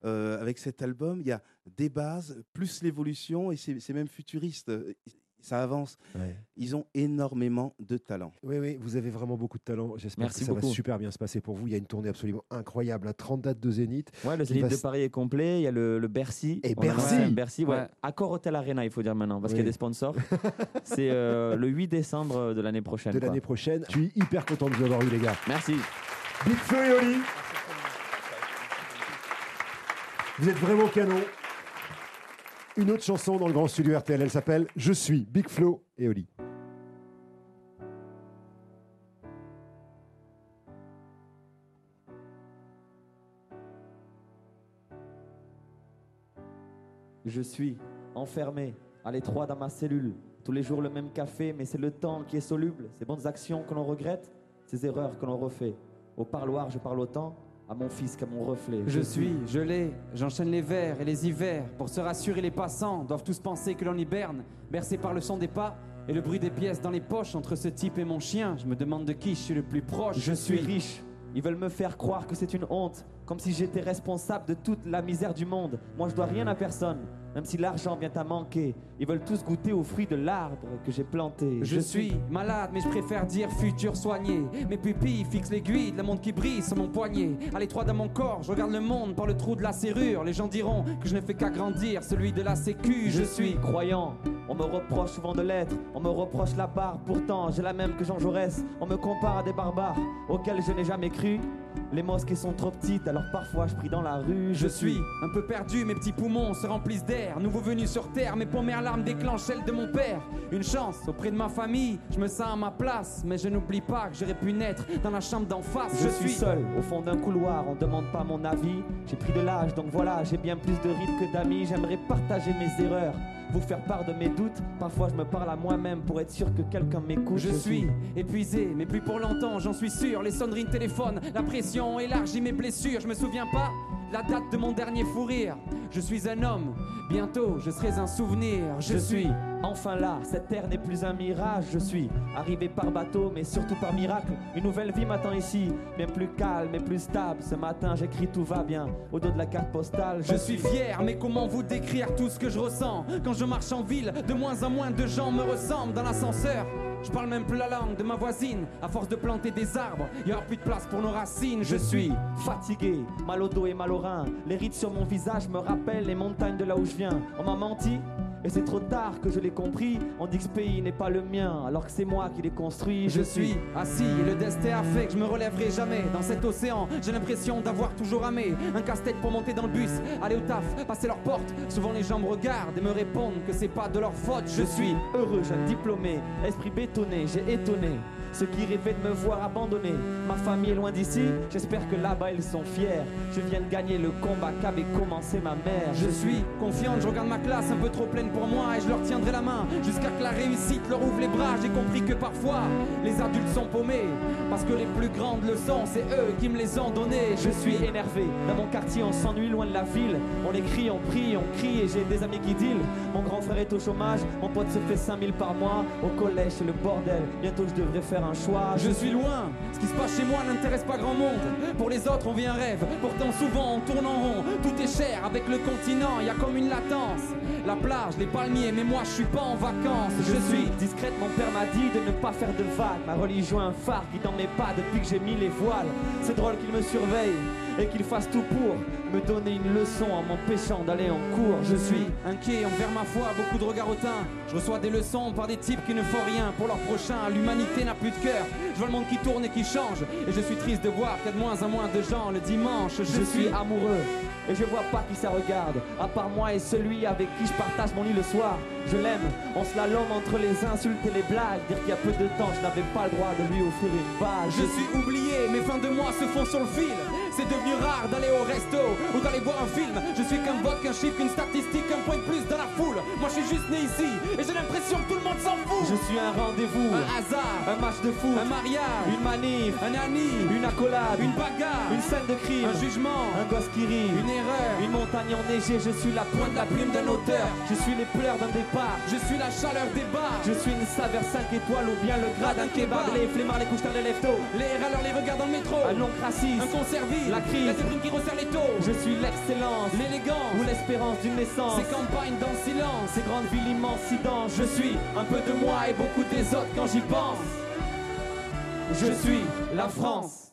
avec cet album, il y a des bases, plus l'évolution, et c'est même futuriste. Ça avance. Ouais. Ils ont énormément de talent. Oui, vous avez vraiment beaucoup de talent. J'espère Merci que ça beaucoup. va super bien se passer pour vous. Il y a une tournée absolument incroyable. 30 dates de Zénith. Ouais, le Zénith de Paris est complet. Il y a le Bercy. Et On a Bercy. lancé Bercy, ouais. Ouais. Accor Hotel Arena, il faut dire maintenant, parce Oui. qu'il y a des sponsors. C'est le 8 décembre de l'année prochaine. De quoi. l'année prochaine. Je suis hyper content de vous avoir eu, les gars. Merci. Big Flo et Oli. Vous êtes vraiment canon. Une autre chanson dans le grand studio RTL, elle s'appelle Je suis Big Flo et Oli. Je suis enfermé à l'étroit dans ma cellule. Tous les jours le même café, mais c'est le temps qui est soluble. Ces bonnes actions que l'on regrette, ces erreurs que l'on refait. Au parloir, je parle autant à mon fils qu'à mon reflet. Je suis gelé, j'enchaîne les vers et les hivers. Pour se rassurer, les passants doivent tous penser que l'on hiberne, bercé par le son des pas et le bruit des pièces dans les poches. Entre ce type et mon chien, je me demande de qui je suis le plus proche. Je suis riche. Ils veulent me faire croire que c'est une honte, comme si j'étais responsable de toute la misère du monde. Moi, je dois rien à personne, même si l'argent vient à manquer. Ils veulent tous goûter aux fruits de l'arbre que j'ai planté. Je suis malade, mais je préfère dire futur soigné. Mes pupilles fixent l'aiguille de la montre qui brille sur mon poignet. À l'étroit dans mon corps, je regarde le monde par le trou de la serrure. Les gens diront que je ne fais qu'agrandir celui de la sécu. Je suis croyant. On me reproche souvent de l'être, on me reproche la barre. Pourtant, j'ai la même que Jean Jaurès. On me compare à des barbares auxquels je n'ai jamais cru. Les mosquées sont trop petites, alors parfois je prie dans la rue. Je suis un peu perdu, mes petits poumons se remplissent d'air. Nouveau venu sur terre, mes premières larmes déclenchent celles de mon père. Une chance auprès de ma famille, je me sens à ma place. Mais je n'oublie pas que j'aurais pu naître dans la chambre d'en face. Je suis seul au fond d'un couloir, on demande pas mon avis. J'ai pris de l'âge, donc voilà, j'ai bien plus de rides que d'amis. J'aimerais partager mes erreurs, vous faire part de mes doutes. Parfois je me parle à moi-même pour être sûr que quelqu'un m'écoute. Je suis épuisé, mais plus pour longtemps, j'en suis sûr. Les sonneries de téléphone, la pression élargit mes blessures. Je me souviens pas la date de mon dernier fou rire. Je suis un homme, bientôt je serai un souvenir. Je suis enfin là, cette terre n'est plus un mirage. Je suis arrivé par bateau, mais surtout par miracle. Une nouvelle vie m'attend ici, bien plus calme et plus stable. Ce matin j'écris tout va bien, au dos de la carte postale. Je suis fier, mais comment vous décrire tout ce que je ressens? Quand je marche en ville, de moins en moins de gens me ressemblent. Dans l'ascenseur, je parle même plus la langue de ma voisine. À force de planter des arbres, il n'y aura plus de place pour nos racines. Je suis fatigué, mal au dos et mal au rein. Les rides sur mon visage me rappellent les montagnes de là où je viens. On m'a menti, et c'est trop tard que je l'ai compris. On dit que ce pays n'est pas le mien, alors que c'est moi qui l'ai construit. Je suis assis et le destin a fait que je me relèverai jamais. Dans cet océan, j'ai l'impression d'avoir toujours ramé. Un casse-tête pour monter dans le bus, aller au taf, passer leur porte. Souvent les gens me regardent et me répondent que c'est pas de leur faute. Je suis heureux, jeune diplômé, esprit bétonné, j'ai étonné ceux qui rêvaient de me voir abandonné. Ma famille est loin d'ici, j'espère que là-bas ils sont fiers. Je viens de gagner le combat qu'avait commencé ma mère. Je suis confiante, je regarde ma classe un peu trop pleine pour moi et je leur tiendrai la main jusqu'à que la réussite leur ouvre les bras. J'ai compris que parfois les adultes sont paumés parce que les plus grandes leçons c'est eux qui me les ont données. Je suis énervé, dans mon quartier on s'ennuie loin de la ville. On écrit, on prie, on crie et j'ai des amis qui deal. Mon grand frère est au chômage, mon pote se fait 5000 par mois. Au collège c'est le bordel, bientôt je devrais faire un choix. Je suis loin, ce qui se passe chez moi n'intéresse pas grand monde. Pour les autres on vit un rêve, pourtant souvent on tourne en rond. Tout est cher avec le continent, y a comme une latence. La plage, les palmiers, mais moi je suis pas en vacances. Je suis discrète, mon père m'a dit de ne pas faire de vagues. Ma religion un phare qui dans mes pas depuis que j'ai mis les voiles. C'est drôle qu'il me surveille et qu'il fasse tout pour me donner une leçon en m'empêchant d'aller en cours. Je suis inquiet envers ma foi, beaucoup de regards hautains. Je reçois des leçons par des types qui ne font rien pour leur prochain. L'humanité n'a plus de cœur, je vois le monde qui tourne et qui change. Et je suis triste de voir qu'il y a de moins en moins de gens le dimanche. Je suis amoureux et je vois pas qui ça regarde, à part moi et celui avec qui je partage mon lit le soir. Je l'aime, on se la lame entre les insultes et les blagues. Dire qu'il y a peu de temps, je n'avais pas le droit de lui offrir une bague. Je suis oublié, mes fins de mois se font sur le fil. C'est devenu rare d'aller au resto ou d'aller voir un film. Je suis qu'un vote, qu'un chiffre, qu'une statistique, un point de plus dans la foule. Moi je suis juste né ici et j'ai l'impression que tout le monde s'en fout. Je suis un rendez-vous, un hasard, un match de foot, un mariage, une manif, un ami, une accolade, une bagarre, une scène de crime, un jugement, un gosse qui rit, une erreur, une montagne enneigée. Je suis la pointe de la plume d'un auteur. Je suis les pleurs d'un des part. Je suis la chaleur des bars. Je suis une saveur 5 étoiles ou bien le gras d'un kebab. Les flemmards, les couches-tard, les leftos. Les râleurs, les regards dans le métro. Un oncle raciste, un conserviste, la crise, la déprime qui resserre les taux. Je suis l'excellence, l'élégance ou l'espérance d'une naissance. Ces campagnes dans le silence, ces grandes villes immenses si denses. Je suis un peu de moi et beaucoup des autres quand j'y pense. Je suis la France.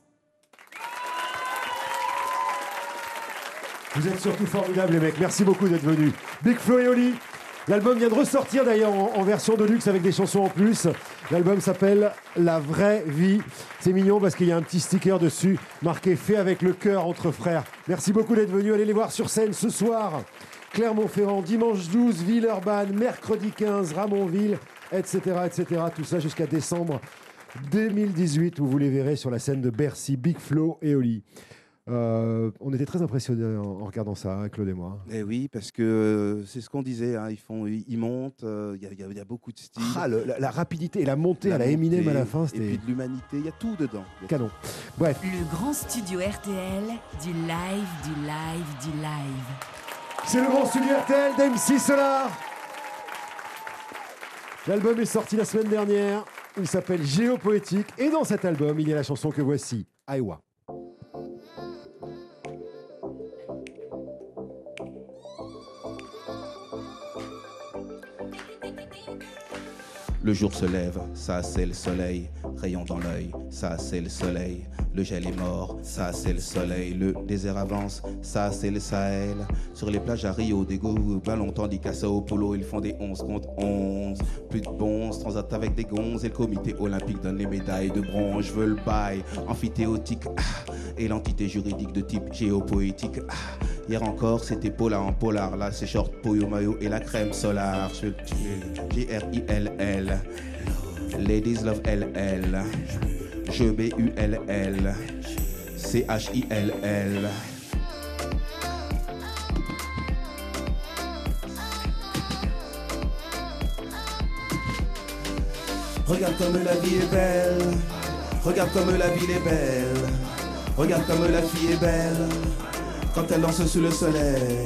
Vous êtes surtout formidables les mecs, merci beaucoup d'être venus. Big Flo et Oli, l'album vient de ressortir d'ailleurs en version de luxe avec des chansons en plus. L'album s'appelle La Vraie Vie. C'est mignon parce qu'il y a un petit sticker dessus marqué « Fait avec le cœur entre frères ». Merci beaucoup d'être venus, allez les voir sur scène ce soir. Clermont-Ferrand, dimanche 12, Villeurbanne, mercredi 15, Ramonville, etc. etc. Tout ça jusqu'à décembre 2018 où vous les verrez sur la scène de Bercy, Big Flo et Oli. On était très impressionnés en regardant ça, Claude et moi. Eh oui, parce que c'est ce qu'on disait, hein, ils montent, il y a beaucoup de styles. Ah, la rapidité et la montée à la Eminem à la fin, c'était... Et puis de l'humanité, il y a tout dedans. Canon. Bref. Le grand studio RTL, du live, du live, du live. C'est le grand studio RTL d'MC Solar. L'album est sorti la semaine dernière. Il s'appelle Géopoétique. Et dans cet album, il y a la chanson que voici, Aïwa. Le jour se lève, ça c'est le soleil, rayon dans l'œil, ça c'est le soleil. Le gel est mort, ça c'est le soleil. Le désert avance, ça c'est le Sahel. Sur les plages à Rio, des ballons, tandis qu'à Sao Paulo, ils font des 11 contre 11. Plus de bons, transat avec des gonzes. Et le comité olympique donne les médailles de bronze. Je veux le bail, amphithéotique, et l'entité juridique de type géopoétique. Hier encore, c'était polar en polar. Là, c'est short, pollo maillot et la crème solaire. G-R-I-L-L. Ladies love LL. Je B-U-L-L. C-H-I-L-L. Regarde comme la vie est belle. Regarde comme la ville est belle. Regarde comme la fille est belle. Quand elle danse sous le soleil.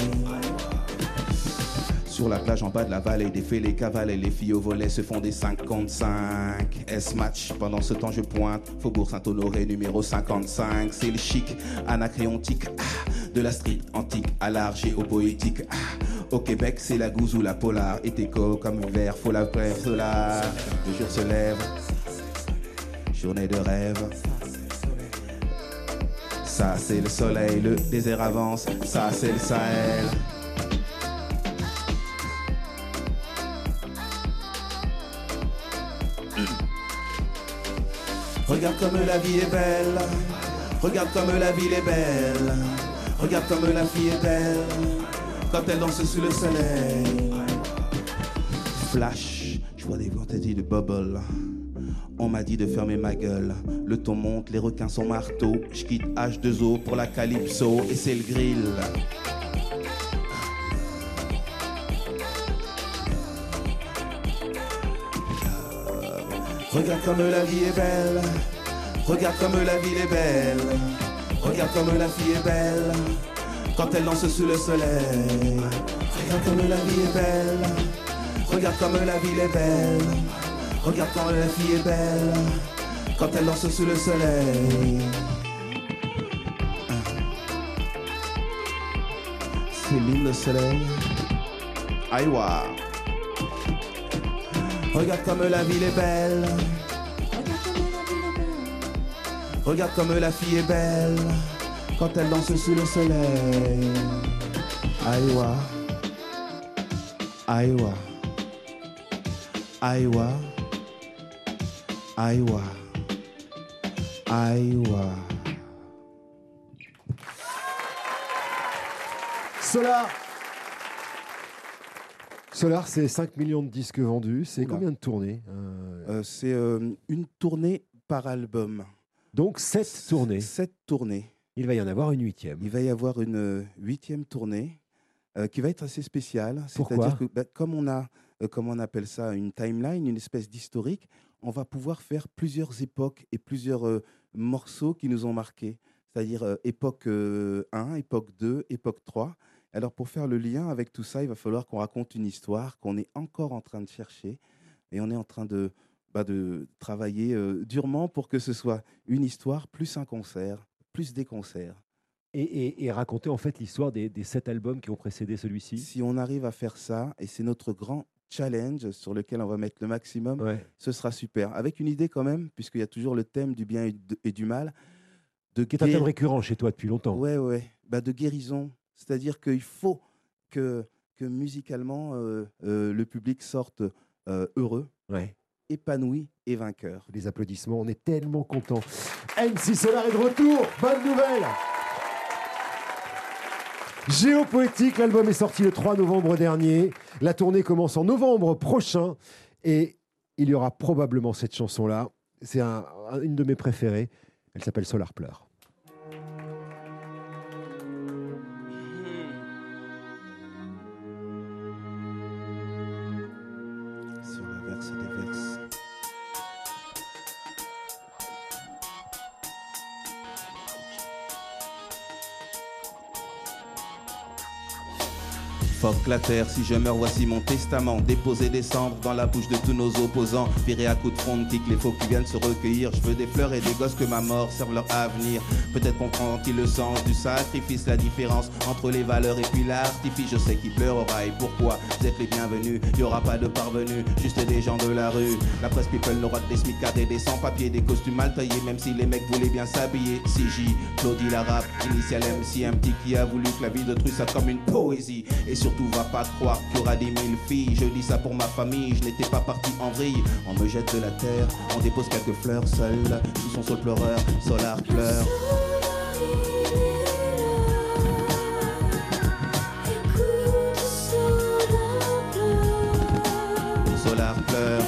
Sur la plage en bas de la vallée, des fées, les cavales et les filles au volet se font des 5 contre 5. S-match, pendant ce temps je pointe. Faubourg Saint-Honoré, numéro 55. C'est le chic, anacréontique. De la street antique à l'art géopoétique. Au Québec, c'est la gouze ou la polar. Et éco comme hiver, faut la brève solar. Le jour se lève, journée de rêve. Ça c'est le soleil, le désert avance. Ça c'est le Sahel. Regarde comme la vie est belle. Regarde comme la ville est belle. Regarde comme la fille est belle. Quand elle danse sous le soleil. Flash, je vois des quantités de bubbles. On m'a dit de fermer ma gueule. Le ton monte, les requins sont marteaux. Je quitte H2O pour la Calypso. Et c'est le grill. Regarde comme la vie est belle. Regarde comme la ville est belle. Regarde comme la fille est belle. Quand elle danse sous le soleil. Regarde comme la vie est belle. Regarde comme la ville est belle. Regarde comme la fille est belle. Quand elle danse sous le soleil. C'est l'hymne le soleil. Aïwa. Regarde comme la ville est belle. Regarde comme la fille est belle. Quand elle danse sous le soleil. Aïwa. Aïwa. Aïwa. Aïwa. Aïwa. Solar. Solar, c'est 5 millions de disques vendus. C'est combien de tournées C'est une tournée par album. Donc 7 tournées. 7 tournées. Il va y en avoir une 8e. Il va y avoir une 8e tournée qui va être assez spéciale. Pourquoi ? C'est-à-dire que comme on a, comment on appelle ça, une timeline, une espèce d'historique, on va pouvoir faire plusieurs époques et plusieurs morceaux qui nous ont marqués. C'est-à-dire époque 1, époque 2, époque 3. Alors pour faire le lien avec tout ça, il va falloir qu'on raconte une histoire qu'on est encore en train de chercher et on est en train de travailler durement pour que ce soit une histoire plus un concert, plus des concerts. Et raconter en fait l'histoire des 7 albums qui ont précédé celui-ci. Si on arrive à faire ça, et c'est notre grand challenge sur lequel on va mettre le maximum, ce sera super. Avec une idée quand même, puisqu'il y a toujours le thème du bien et du mal. Qui est un thème récurrent chez toi depuis longtemps. Ouais. De guérison. C'est-à-dire qu'il faut que musicalement, le public sorte heureux, épanoui et vainqueur. Les applaudissements, on est tellement contents. MC Solar est de retour, bonne nouvelle. Géopoétique, l'album est sorti le 3 novembre dernier. La tournée commence en novembre prochain et il y aura probablement cette chanson-là. C'est une de mes préférées. Elle s'appelle Solar pleure. Sur la verse des verses. Fuck la terre, si je meurs, voici mon testament. Déposé des cendres dans la bouche de tous nos opposants. Viré à coups de front, kick les faux qui viennent se recueillir. Je veux des fleurs et des gosses que ma mort serve leur avenir. Peut-être comprendront-ils le sens du sacrifice, la différence entre les valeurs et puis l'artifice. Je sais qui pleurera et pourquoi. Vous êtes les bienvenus, y aura pas de parvenus, juste des gens de la rue. La presse people n'aura que des smicards et des sans-papiers, des costumes mal taillés, même si les mecs voulaient bien s'habiller. CJ, Claudie la rap, initial MC, un petit qui a voulu que la vie d'autrui soit comme une poésie. Et surtout va pas croire qu'il y aura 10 000 filles. Je dis ça pour ma famille, je n'étais pas parti en vrille. On me jette de la terre, on dépose quelques fleurs seules. Sous son sol pleureur, Solar pleure. Solar pleure.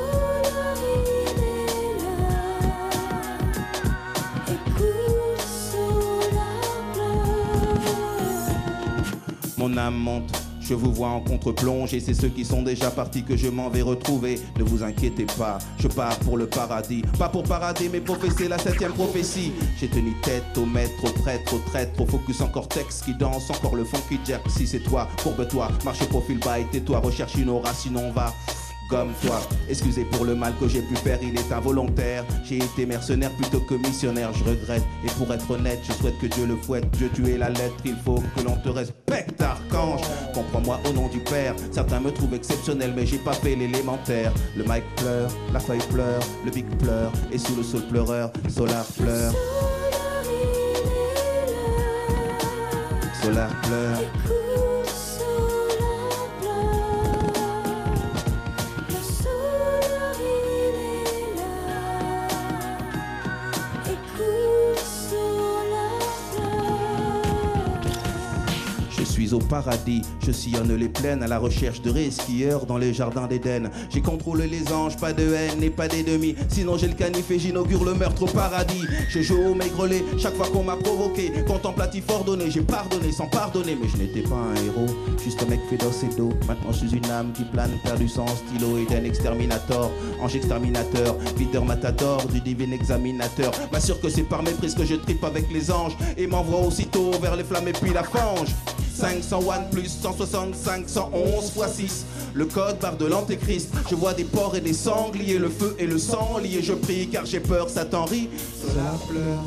Mon âme monte, je vous vois en contre-plonge et c'est ceux qui sont déjà partis que je m'en vais retrouver. Ne vous inquiétez pas, je pars pour le paradis. Pas pour parader mais professer la 7e prophétie. J'ai tenu tête au maître, au prêtre, au traître, au focus en cortex qui danse, encore le fond qui jerk. Si c'est toi, courbe-toi, marche profil bas et tais-toi, recherche une aura sinon on va... Comme toi, excusez pour le mal que j'ai pu faire, il est involontaire. J'ai été mercenaire plutôt que missionnaire, je regrette. Et pour être honnête, je souhaite que Dieu le fouette. Dieu tu es la lettre, il faut que l'on te respecte, archange. Comprends-moi au nom du Père, certains me trouvent exceptionnel, mais j'ai pas fait l'élémentaire. Le mic pleure, la feuille pleure, le big pleure, et sous le sol pleureur, Solar pleure. Solar pleure. Au paradis, je sillonne les plaines à la recherche de resquilleurs dans les jardins d'Éden. J'ai contrôlé les anges, pas de haine et pas d'ennemis. Sinon j'ai le canif et j'inaugure le meurtre au paradis. Je joue au maigrelet chaque fois qu'on m'a provoqué. Contemplatif ordonné, j'ai pardonné sans pardonner. Mais je n'étais pas un héros, juste un mec fait d'os et d'eau. Maintenant je suis une âme qui plane, perdu sans stylo. Eden exterminator, ange exterminateur, leader matador du divin examinateur. M'assure que c'est par méprise que je tripe avec les anges et m'envoie aussitôt vers les flammes et puis la fange. 501 plus 165 111 x 6. Le code barre de l'antéchrist. Je vois des porcs et des sangliers, le feu et le sang liés. Je prie car j'ai peur, Satan rit. Solar pleure.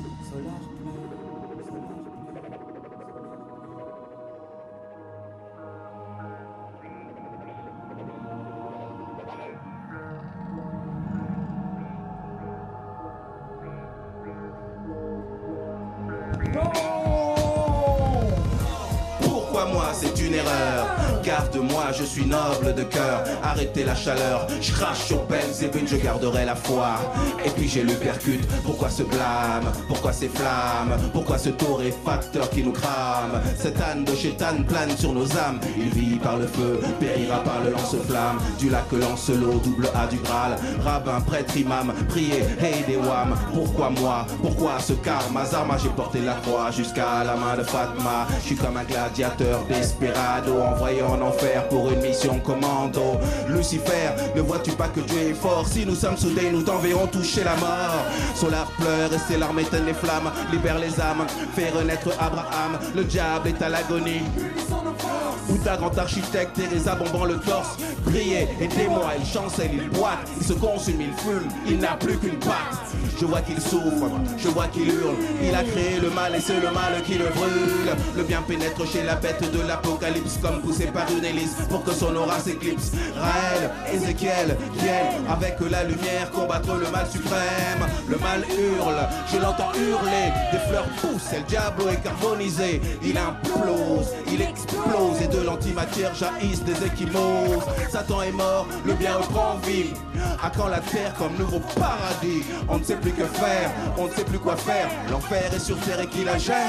C'est une erreur, garde-moi, je suis noble de cœur. Arrêtez la chaleur, je crache sur Belzébuth, je garderai la foi. Et puis j'ai le percute, pourquoi ce blâme, pourquoi ces flammes, pourquoi ce torréfacteur qui nous crame. Cette âne de chétane plane sur nos âmes. Il vit par le feu, périra par le lance-flamme. Du lac Lancelot, double A du Graal. Rabbin, prêtre, imam, prier, hey des wham. Pourquoi moi, pourquoi ce karma? Zarma, j'ai porté la croix jusqu'à la main de Fatma. Je suis comme un gladiateur desperado, envoyant en enfer pour une mission commando. Lucifer, ne vois-tu pas que Dieu est fort? Si nous sommes soudés, nous t'enverrons toucher la mort. Solar pleure et c'est l'arme éteint les flammes. Libère les âmes, fait renaître Abraham. Le diable est à l'agonie. Ou ta grande architecte Teresa bombant le torse. Priez, aidez-moi, il chancelle, il boite, il se consume, il fume, il n'a plus qu'une patte. Je vois qu'il souffre, je vois qu'il hurle. Il a créé le mal et c'est le mal qui le brûle. Le bien pénètre chez la bête de l'apocalypse, comme poussé par une hélice pour que son aura s'éclipse. Raël, Ézéchiel viennent avec la lumière combattre le mal suprême. Le mal hurle, je l'entends hurler. Des fleurs poussent et le diable est carbonisé. Il implose, il explose et de l'antimatière jaillissent des échymoses. Satan est mort, le bien reprend vie. À quand la terre comme nouveau paradis? On ne sait plus que faire, on ne sait plus quoi faire. L'enfer est sur terre et qui la gère?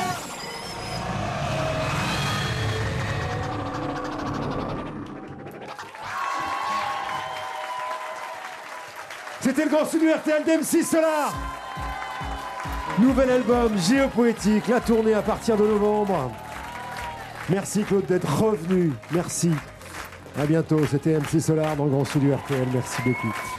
C'était le grand studio RTL d'M6 Solar. Nouvel album Géopoétique, la tournée à partir de novembre. Merci Claude d'être revenu, merci. À bientôt, c'était M6 Solar dans le grand studio RTL, merci beaucoup.